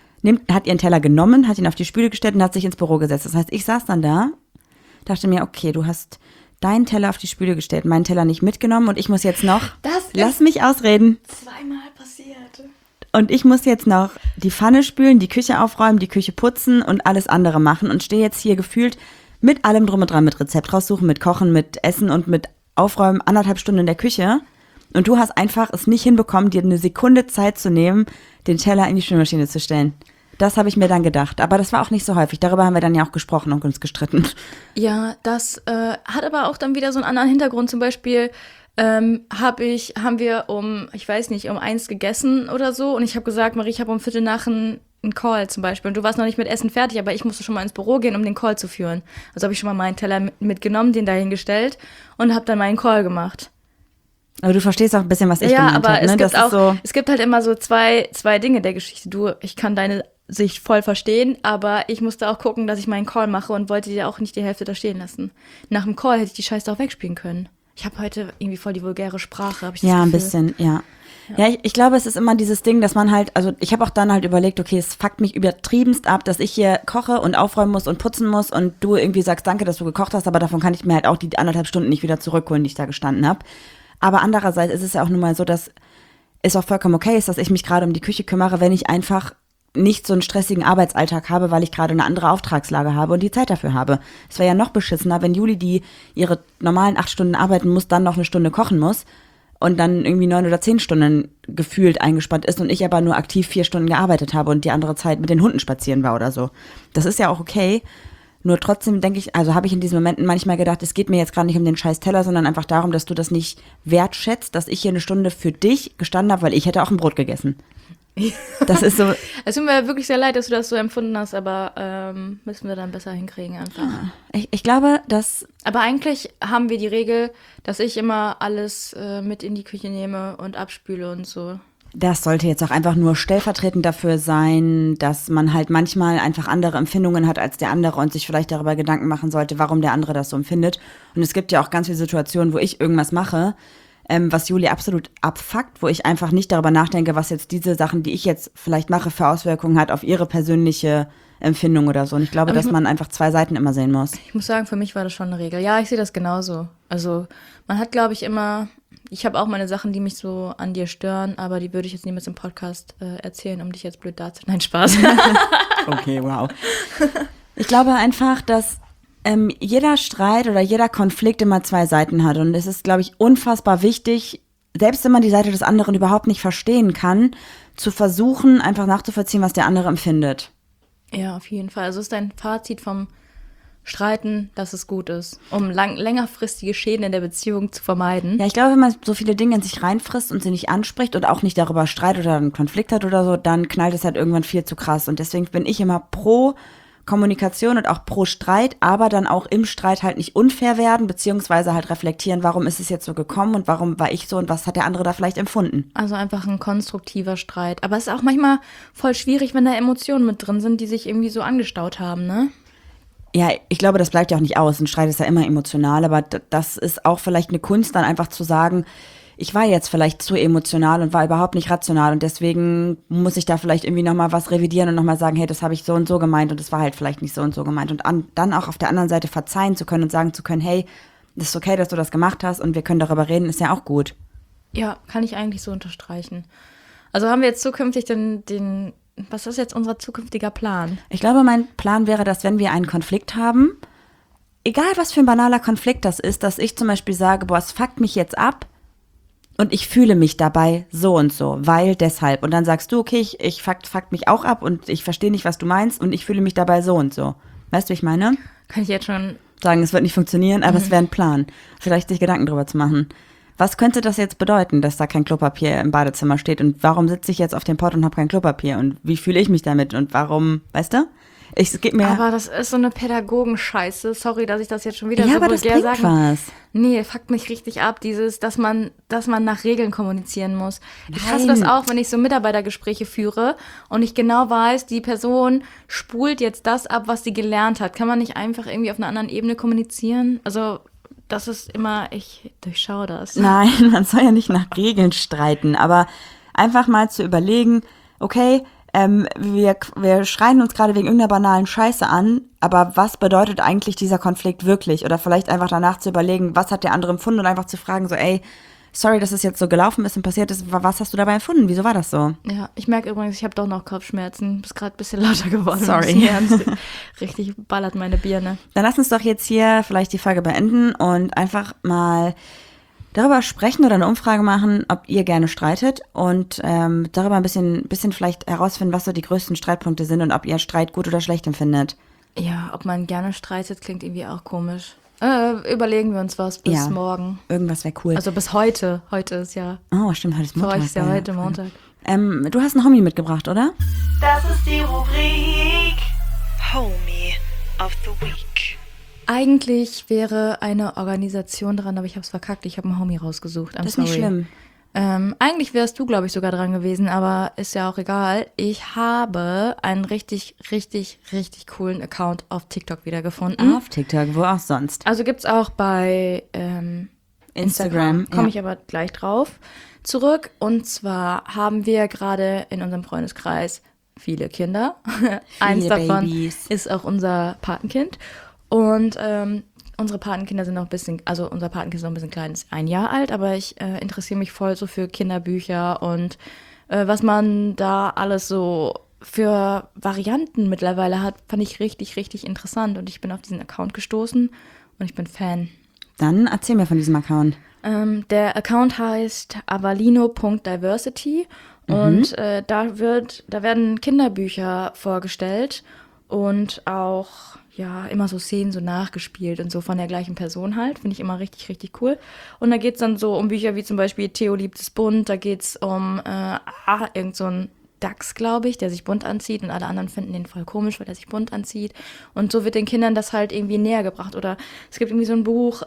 Hat ihren Teller genommen, hat ihn auf die Spüle gestellt und hat sich ins Büro gesetzt. Das heißt, ich saß dann da, dachte mir, okay, du hast deinen Teller auf die Spüle gestellt, meinen Teller nicht mitgenommen und ich muss jetzt noch, lass mich ausreden. Zweimal passiert. Und ich muss jetzt noch die Pfanne spülen, die Küche aufräumen, die Küche putzen und alles andere machen und stehe jetzt hier gefühlt mit allem drum und dran, mit Rezept raussuchen, mit Kochen, mit Essen und mit Aufräumen 1,5 Stunden in der Küche. Und du hast einfach es nicht hinbekommen, dir eine Sekunde Zeit zu nehmen, den Teller in die Spülmaschine zu stellen. Das habe ich mir dann gedacht. Aber das war auch nicht so häufig. Darüber haben wir dann ja auch gesprochen und uns gestritten. Ja, das hat aber auch dann wieder so einen anderen Hintergrund. Zum Beispiel haben wir um 1 gegessen oder so. Und ich habe gesagt, Marie, ich habe um 7:15 nach einen Call zum Beispiel. Und du warst noch nicht mit Essen fertig, aber ich musste schon mal ins Büro gehen, um den Call zu führen. Also habe ich schon mal meinen Teller mitgenommen, den dahingestellt und habe dann meinen Call gemacht. Aber du verstehst auch ein bisschen, was ich ja, gemeint aber habe. Ne? es gibt halt immer so zwei Dinge der Geschichte. Ich kann deine Sicht voll verstehen, aber ich musste auch gucken, dass ich meinen Call mache und wollte dir auch nicht die Hälfte da stehen lassen. Nach dem Call hätte ich die Scheiße auch wegspielen können. Ich habe heute irgendwie voll die vulgäre Sprache, habe ich das Ja, ein Gefühl. bisschen, ja. Ja, ich glaube, es ist immer dieses Ding, dass man halt, also ich habe auch dann halt überlegt, okay, es fuckt mich übertriebenst ab, dass ich hier koche und aufräumen muss und putzen muss und du irgendwie sagst, danke, dass du gekocht hast, aber davon kann ich mir halt auch die 1,5 Stunden nicht wieder zurückholen, die ich da gestanden habe. Aber andererseits ist es ja auch nun mal so, dass es auch vollkommen okay ist, dass ich mich gerade um die Küche kümmere, wenn ich einfach nicht so einen stressigen Arbeitsalltag habe, weil ich gerade eine andere Auftragslage habe und die Zeit dafür habe. Es wäre ja noch beschissener, wenn Juli, die ihre normalen 8 Stunden arbeiten muss, dann noch eine Stunde kochen muss und dann irgendwie 9 oder 10 Stunden gefühlt eingespannt ist und ich aber nur aktiv 4 Stunden gearbeitet habe und die andere Zeit mit den Hunden spazieren war oder so. Das ist ja auch okay. Nur trotzdem denke ich, also habe ich in diesen Momenten manchmal gedacht, es geht mir jetzt gerade nicht um den scheiß Teller, sondern einfach darum, dass du das nicht wertschätzt, dass ich hier eine Stunde für dich gestanden habe, weil ich hätte auch ein Brot gegessen. Das ist so. Es tut mir wirklich sehr leid, dass du das so empfunden hast, aber müssen wir dann besser hinkriegen einfach. Ich glaube, dass. Aber eigentlich haben wir die Regel, dass ich immer alles mit in die Küche nehme und abspüle und so. Das sollte jetzt auch einfach nur stellvertretend dafür sein, dass man halt manchmal einfach andere Empfindungen hat als der andere und sich vielleicht darüber Gedanken machen sollte, warum der andere das so empfindet. Und es gibt ja auch ganz viele Situationen, wo ich irgendwas mache, was Juli absolut abfuckt, wo ich einfach nicht darüber nachdenke, was jetzt diese Sachen, die ich jetzt vielleicht mache, für Auswirkungen hat auf ihre persönliche Empfindung oder so. Und ich glaube, dass man einfach 2 Seiten immer sehen muss. Ich muss sagen, für mich war das schon eine Regel. Ja, ich sehe das genauso. Also man hat, glaube ich, immer, ich habe auch meine Sachen, die mich so an dir stören, aber die würde ich jetzt niemals im Podcast erzählen, um dich jetzt blöd darzustellen. Nein, Spaß. Okay, wow. Ich glaube einfach, dass jeder Streit oder jeder Konflikt immer 2 Seiten hat. Und es ist, glaube ich, unfassbar wichtig, selbst wenn man die Seite des anderen überhaupt nicht verstehen kann, zu versuchen, einfach nachzuvollziehen, was der andere empfindet. Ja, auf jeden Fall. Also ist dein Fazit vom Streiten, dass es gut ist, um längerfristige Schäden in der Beziehung zu vermeiden. Ja, ich glaube, wenn man so viele Dinge in sich reinfrisst und sie nicht anspricht und auch nicht darüber streitet oder einen Konflikt hat oder so, dann knallt es halt irgendwann viel zu krass. Und deswegen bin ich immer pro Kommunikation und auch pro Streit, aber dann auch im Streit halt nicht unfair werden, beziehungsweise halt reflektieren, warum ist es jetzt so gekommen und warum war ich so und was hat der andere da vielleicht empfunden. Also einfach ein konstruktiver Streit. Aber es ist auch manchmal voll schwierig, wenn da Emotionen mit drin sind, die sich irgendwie so angestaut haben, ne? Ja, ich glaube, das bleibt ja auch nicht aus. Ein Streit ist ja immer emotional, aber das ist auch vielleicht eine Kunst, dann einfach zu sagen, ich war jetzt vielleicht zu emotional und war überhaupt nicht rational und deswegen muss ich da vielleicht irgendwie nochmal was revidieren und nochmal sagen, hey, das habe ich so und so gemeint und das war halt vielleicht nicht so und so gemeint. Und dann auch auf der anderen Seite verzeihen zu können und sagen zu können, hey, das ist okay, dass du das gemacht hast und wir können darüber reden, ist ja auch gut. Ja, kann ich eigentlich so unterstreichen. Also haben wir jetzt zukünftig was ist jetzt unser zukünftiger Plan? Ich glaube, mein Plan wäre, dass wenn wir einen Konflikt haben, egal was für ein banaler Konflikt das ist, dass ich zum Beispiel sage, boah, es fuckt mich jetzt ab, und ich fühle mich dabei so und so, weil deshalb. Und dann sagst du, okay, ich fuck mich auch ab und ich verstehe nicht, was du meinst und ich fühle mich dabei so und so. Weißt du, wie ich meine? Kann ich jetzt schon sagen, es wird nicht funktionieren, aber es wäre ein Plan. Vielleicht sich Gedanken drüber zu machen. Was könnte das jetzt bedeuten, dass da kein Klopapier im Badezimmer steht? Und warum sitze ich jetzt auf dem Pott und habe kein Klopapier? Und wie fühle ich mich damit? Und warum, weißt du? Es geht mir... Aber das ist so eine Pädagogenscheiße. Sorry, dass ich das jetzt schon wieder ja, so aber das vulgär bringt sage. was. Nee, fuckt mich richtig ab, dass man nach Regeln kommunizieren muss. Ich Nein. hasse das auch, wenn ich so Mitarbeitergespräche führe und ich genau weiß, die Person spult jetzt das ab, was sie gelernt hat. Kann man nicht einfach irgendwie auf einer anderen Ebene kommunizieren? Also, das ist immer, ich durchschaue das. Nein, man soll ja nicht nach Regeln streiten, aber einfach mal zu überlegen, okay, wir schreien uns gerade wegen irgendeiner banalen Scheiße an, aber was bedeutet eigentlich dieser Konflikt wirklich? Oder vielleicht einfach danach zu überlegen, was hat der andere empfunden und einfach zu fragen, so, ey, sorry, dass es jetzt so gelaufen ist und passiert ist, was hast du dabei empfunden? Wieso war das so? Ja, ich merke übrigens, ich habe doch noch Kopfschmerzen. Bist gerade ein bisschen lauter geworden. Sorry. Ein bisschen ernst. Richtig ballert meine Birne. Dann lass uns doch jetzt hier vielleicht die Folge beenden und einfach mal darüber sprechen oder eine Umfrage machen, ob ihr gerne streitet und darüber ein bisschen vielleicht herausfinden, was so die größten Streitpunkte sind und ob ihr Streit gut oder schlecht empfindet. Ja, ob man gerne streitet, klingt irgendwie auch komisch. Überlegen wir uns was bis morgen. Irgendwas wäre cool. Also bis heute. Heute ist ja... Oh, stimmt, heute ist Für Montag. euch ist ja heute Montag. Du hast einen Homie mitgebracht, oder? Das ist die Rubrik Homie of the Week. Eigentlich wäre eine Organisation dran, aber ich habe es verkackt. Ich habe einen Homie rausgesucht. I'm Das ist nicht sorry. schlimm. Eigentlich wärst du, glaube ich, sogar dran gewesen, aber ist ja auch egal. Ich habe einen richtig, richtig, richtig coolen Account auf TikTok wiedergefunden. Auf TikTok, wo auch sonst. Also gibt's auch bei Instagram. Komme ich aber gleich drauf zurück. Und zwar haben wir gerade in unserem Freundeskreis viele Kinder. Eins davon Babys. ist auch unser Patenkind. Und unsere Patenkinder sind noch ein bisschen, also unser Patenkind ist noch ein bisschen klein, ist 1 Jahr alt, aber ich interessiere mich voll so für Kinderbücher und was man da alles so für Varianten mittlerweile hat, fand ich richtig, richtig interessant. Und ich bin auf diesen Account gestoßen und ich bin Fan. Dann erzähl mir von diesem Account. Der Account heißt avalino.diversity und da werden Kinderbücher vorgestellt und auch ja immer so Szenen so nachgespielt und so von der gleichen Person halt. Finde ich immer richtig, richtig cool. Und da geht's dann so um Bücher wie zum Beispiel Theo liebt es bunt, da geht's um irgend so ein Dachs, glaube ich, der sich bunt anzieht und alle anderen finden den voll komisch, weil er sich bunt anzieht. Und so wird den Kindern das halt irgendwie näher gebracht. Oder es gibt irgendwie so ein Buch,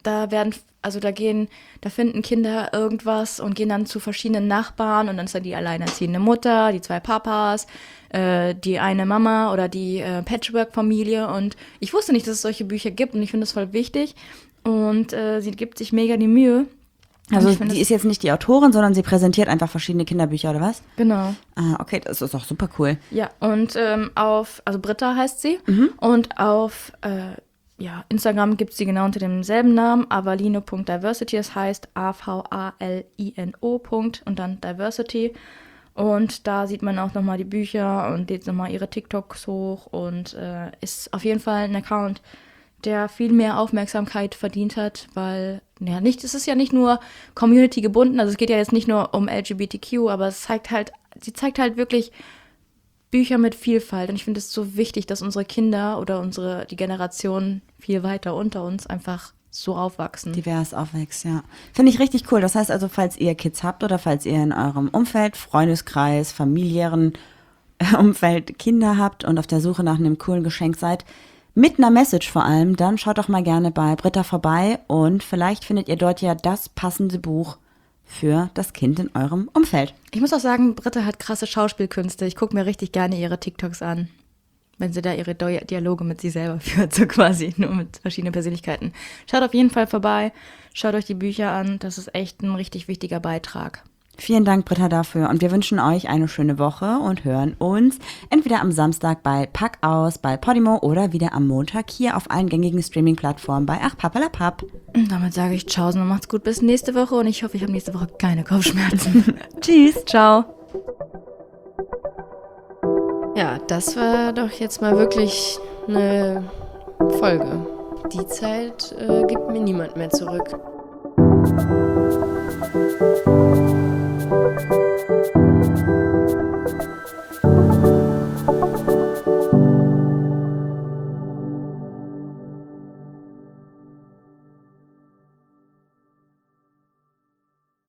da finden Kinder irgendwas und gehen dann zu verschiedenen Nachbarn und dann ist da die alleinerziehende Mutter, die 2 Papas, die eine Mama oder die Patchwork-Familie. Und ich wusste nicht, dass es solche Bücher gibt und ich finde das voll wichtig. Und sie gibt sich mega die Mühe. Also die ist jetzt nicht die Autorin, sondern sie präsentiert einfach verschiedene Kinderbücher, oder was? Genau. Ah, okay, das ist auch super cool. Ja, und also Britta heißt sie. Und auf Instagram gibt es sie genau unter demselben Namen, avalino.diversity, das heißt AVALINO. Und dann Diversity. Und da sieht man auch nochmal die Bücher und lädt nochmal ihre TikToks hoch und ist auf jeden Fall ein Account, der viel mehr Aufmerksamkeit verdient hat, weil es ist ja nicht nur Community gebunden, also es geht ja jetzt nicht nur um LGBTQ, aber sie zeigt halt wirklich Bücher mit Vielfalt und ich finde es so wichtig, dass unsere Kinder oder die Generation viel weiter unter uns einfach so aufwachsen. Divers aufwächst, ja. Finde ich richtig cool. Das heißt also, falls ihr Kids habt oder falls ihr in eurem Umfeld, Freundeskreis, familiären Umfeld Kinder habt und auf der Suche nach einem coolen Geschenk seid, mit einer Message vor allem, dann schaut doch mal gerne bei Britta vorbei und vielleicht findet ihr dort ja das passende Buch für das Kind in eurem Umfeld. Ich muss auch sagen, Britta hat krasse Schauspielkünste. Ich gucke mir richtig gerne ihre TikToks an, wenn sie da ihre Dialoge mit sich selber führt, so quasi, nur mit verschiedenen Persönlichkeiten. Schaut auf jeden Fall vorbei, schaut euch die Bücher an, das ist echt ein richtig wichtiger Beitrag. Vielen Dank, Britta, dafür. Und wir wünschen euch eine schöne Woche und hören uns entweder am Samstag bei Pack aus, bei Podimo oder wieder am Montag hier auf allen gängigen Streaming-Plattformen bei Ach Pappalapapp. Und damit sage ich Tschaußen und macht's gut bis nächste Woche und ich hoffe, ich habe nächste Woche keine Kopfschmerzen. Tschüss. Ciao. Ja, das war doch jetzt mal wirklich eine Folge. Die Zeit gibt mir niemand mehr zurück.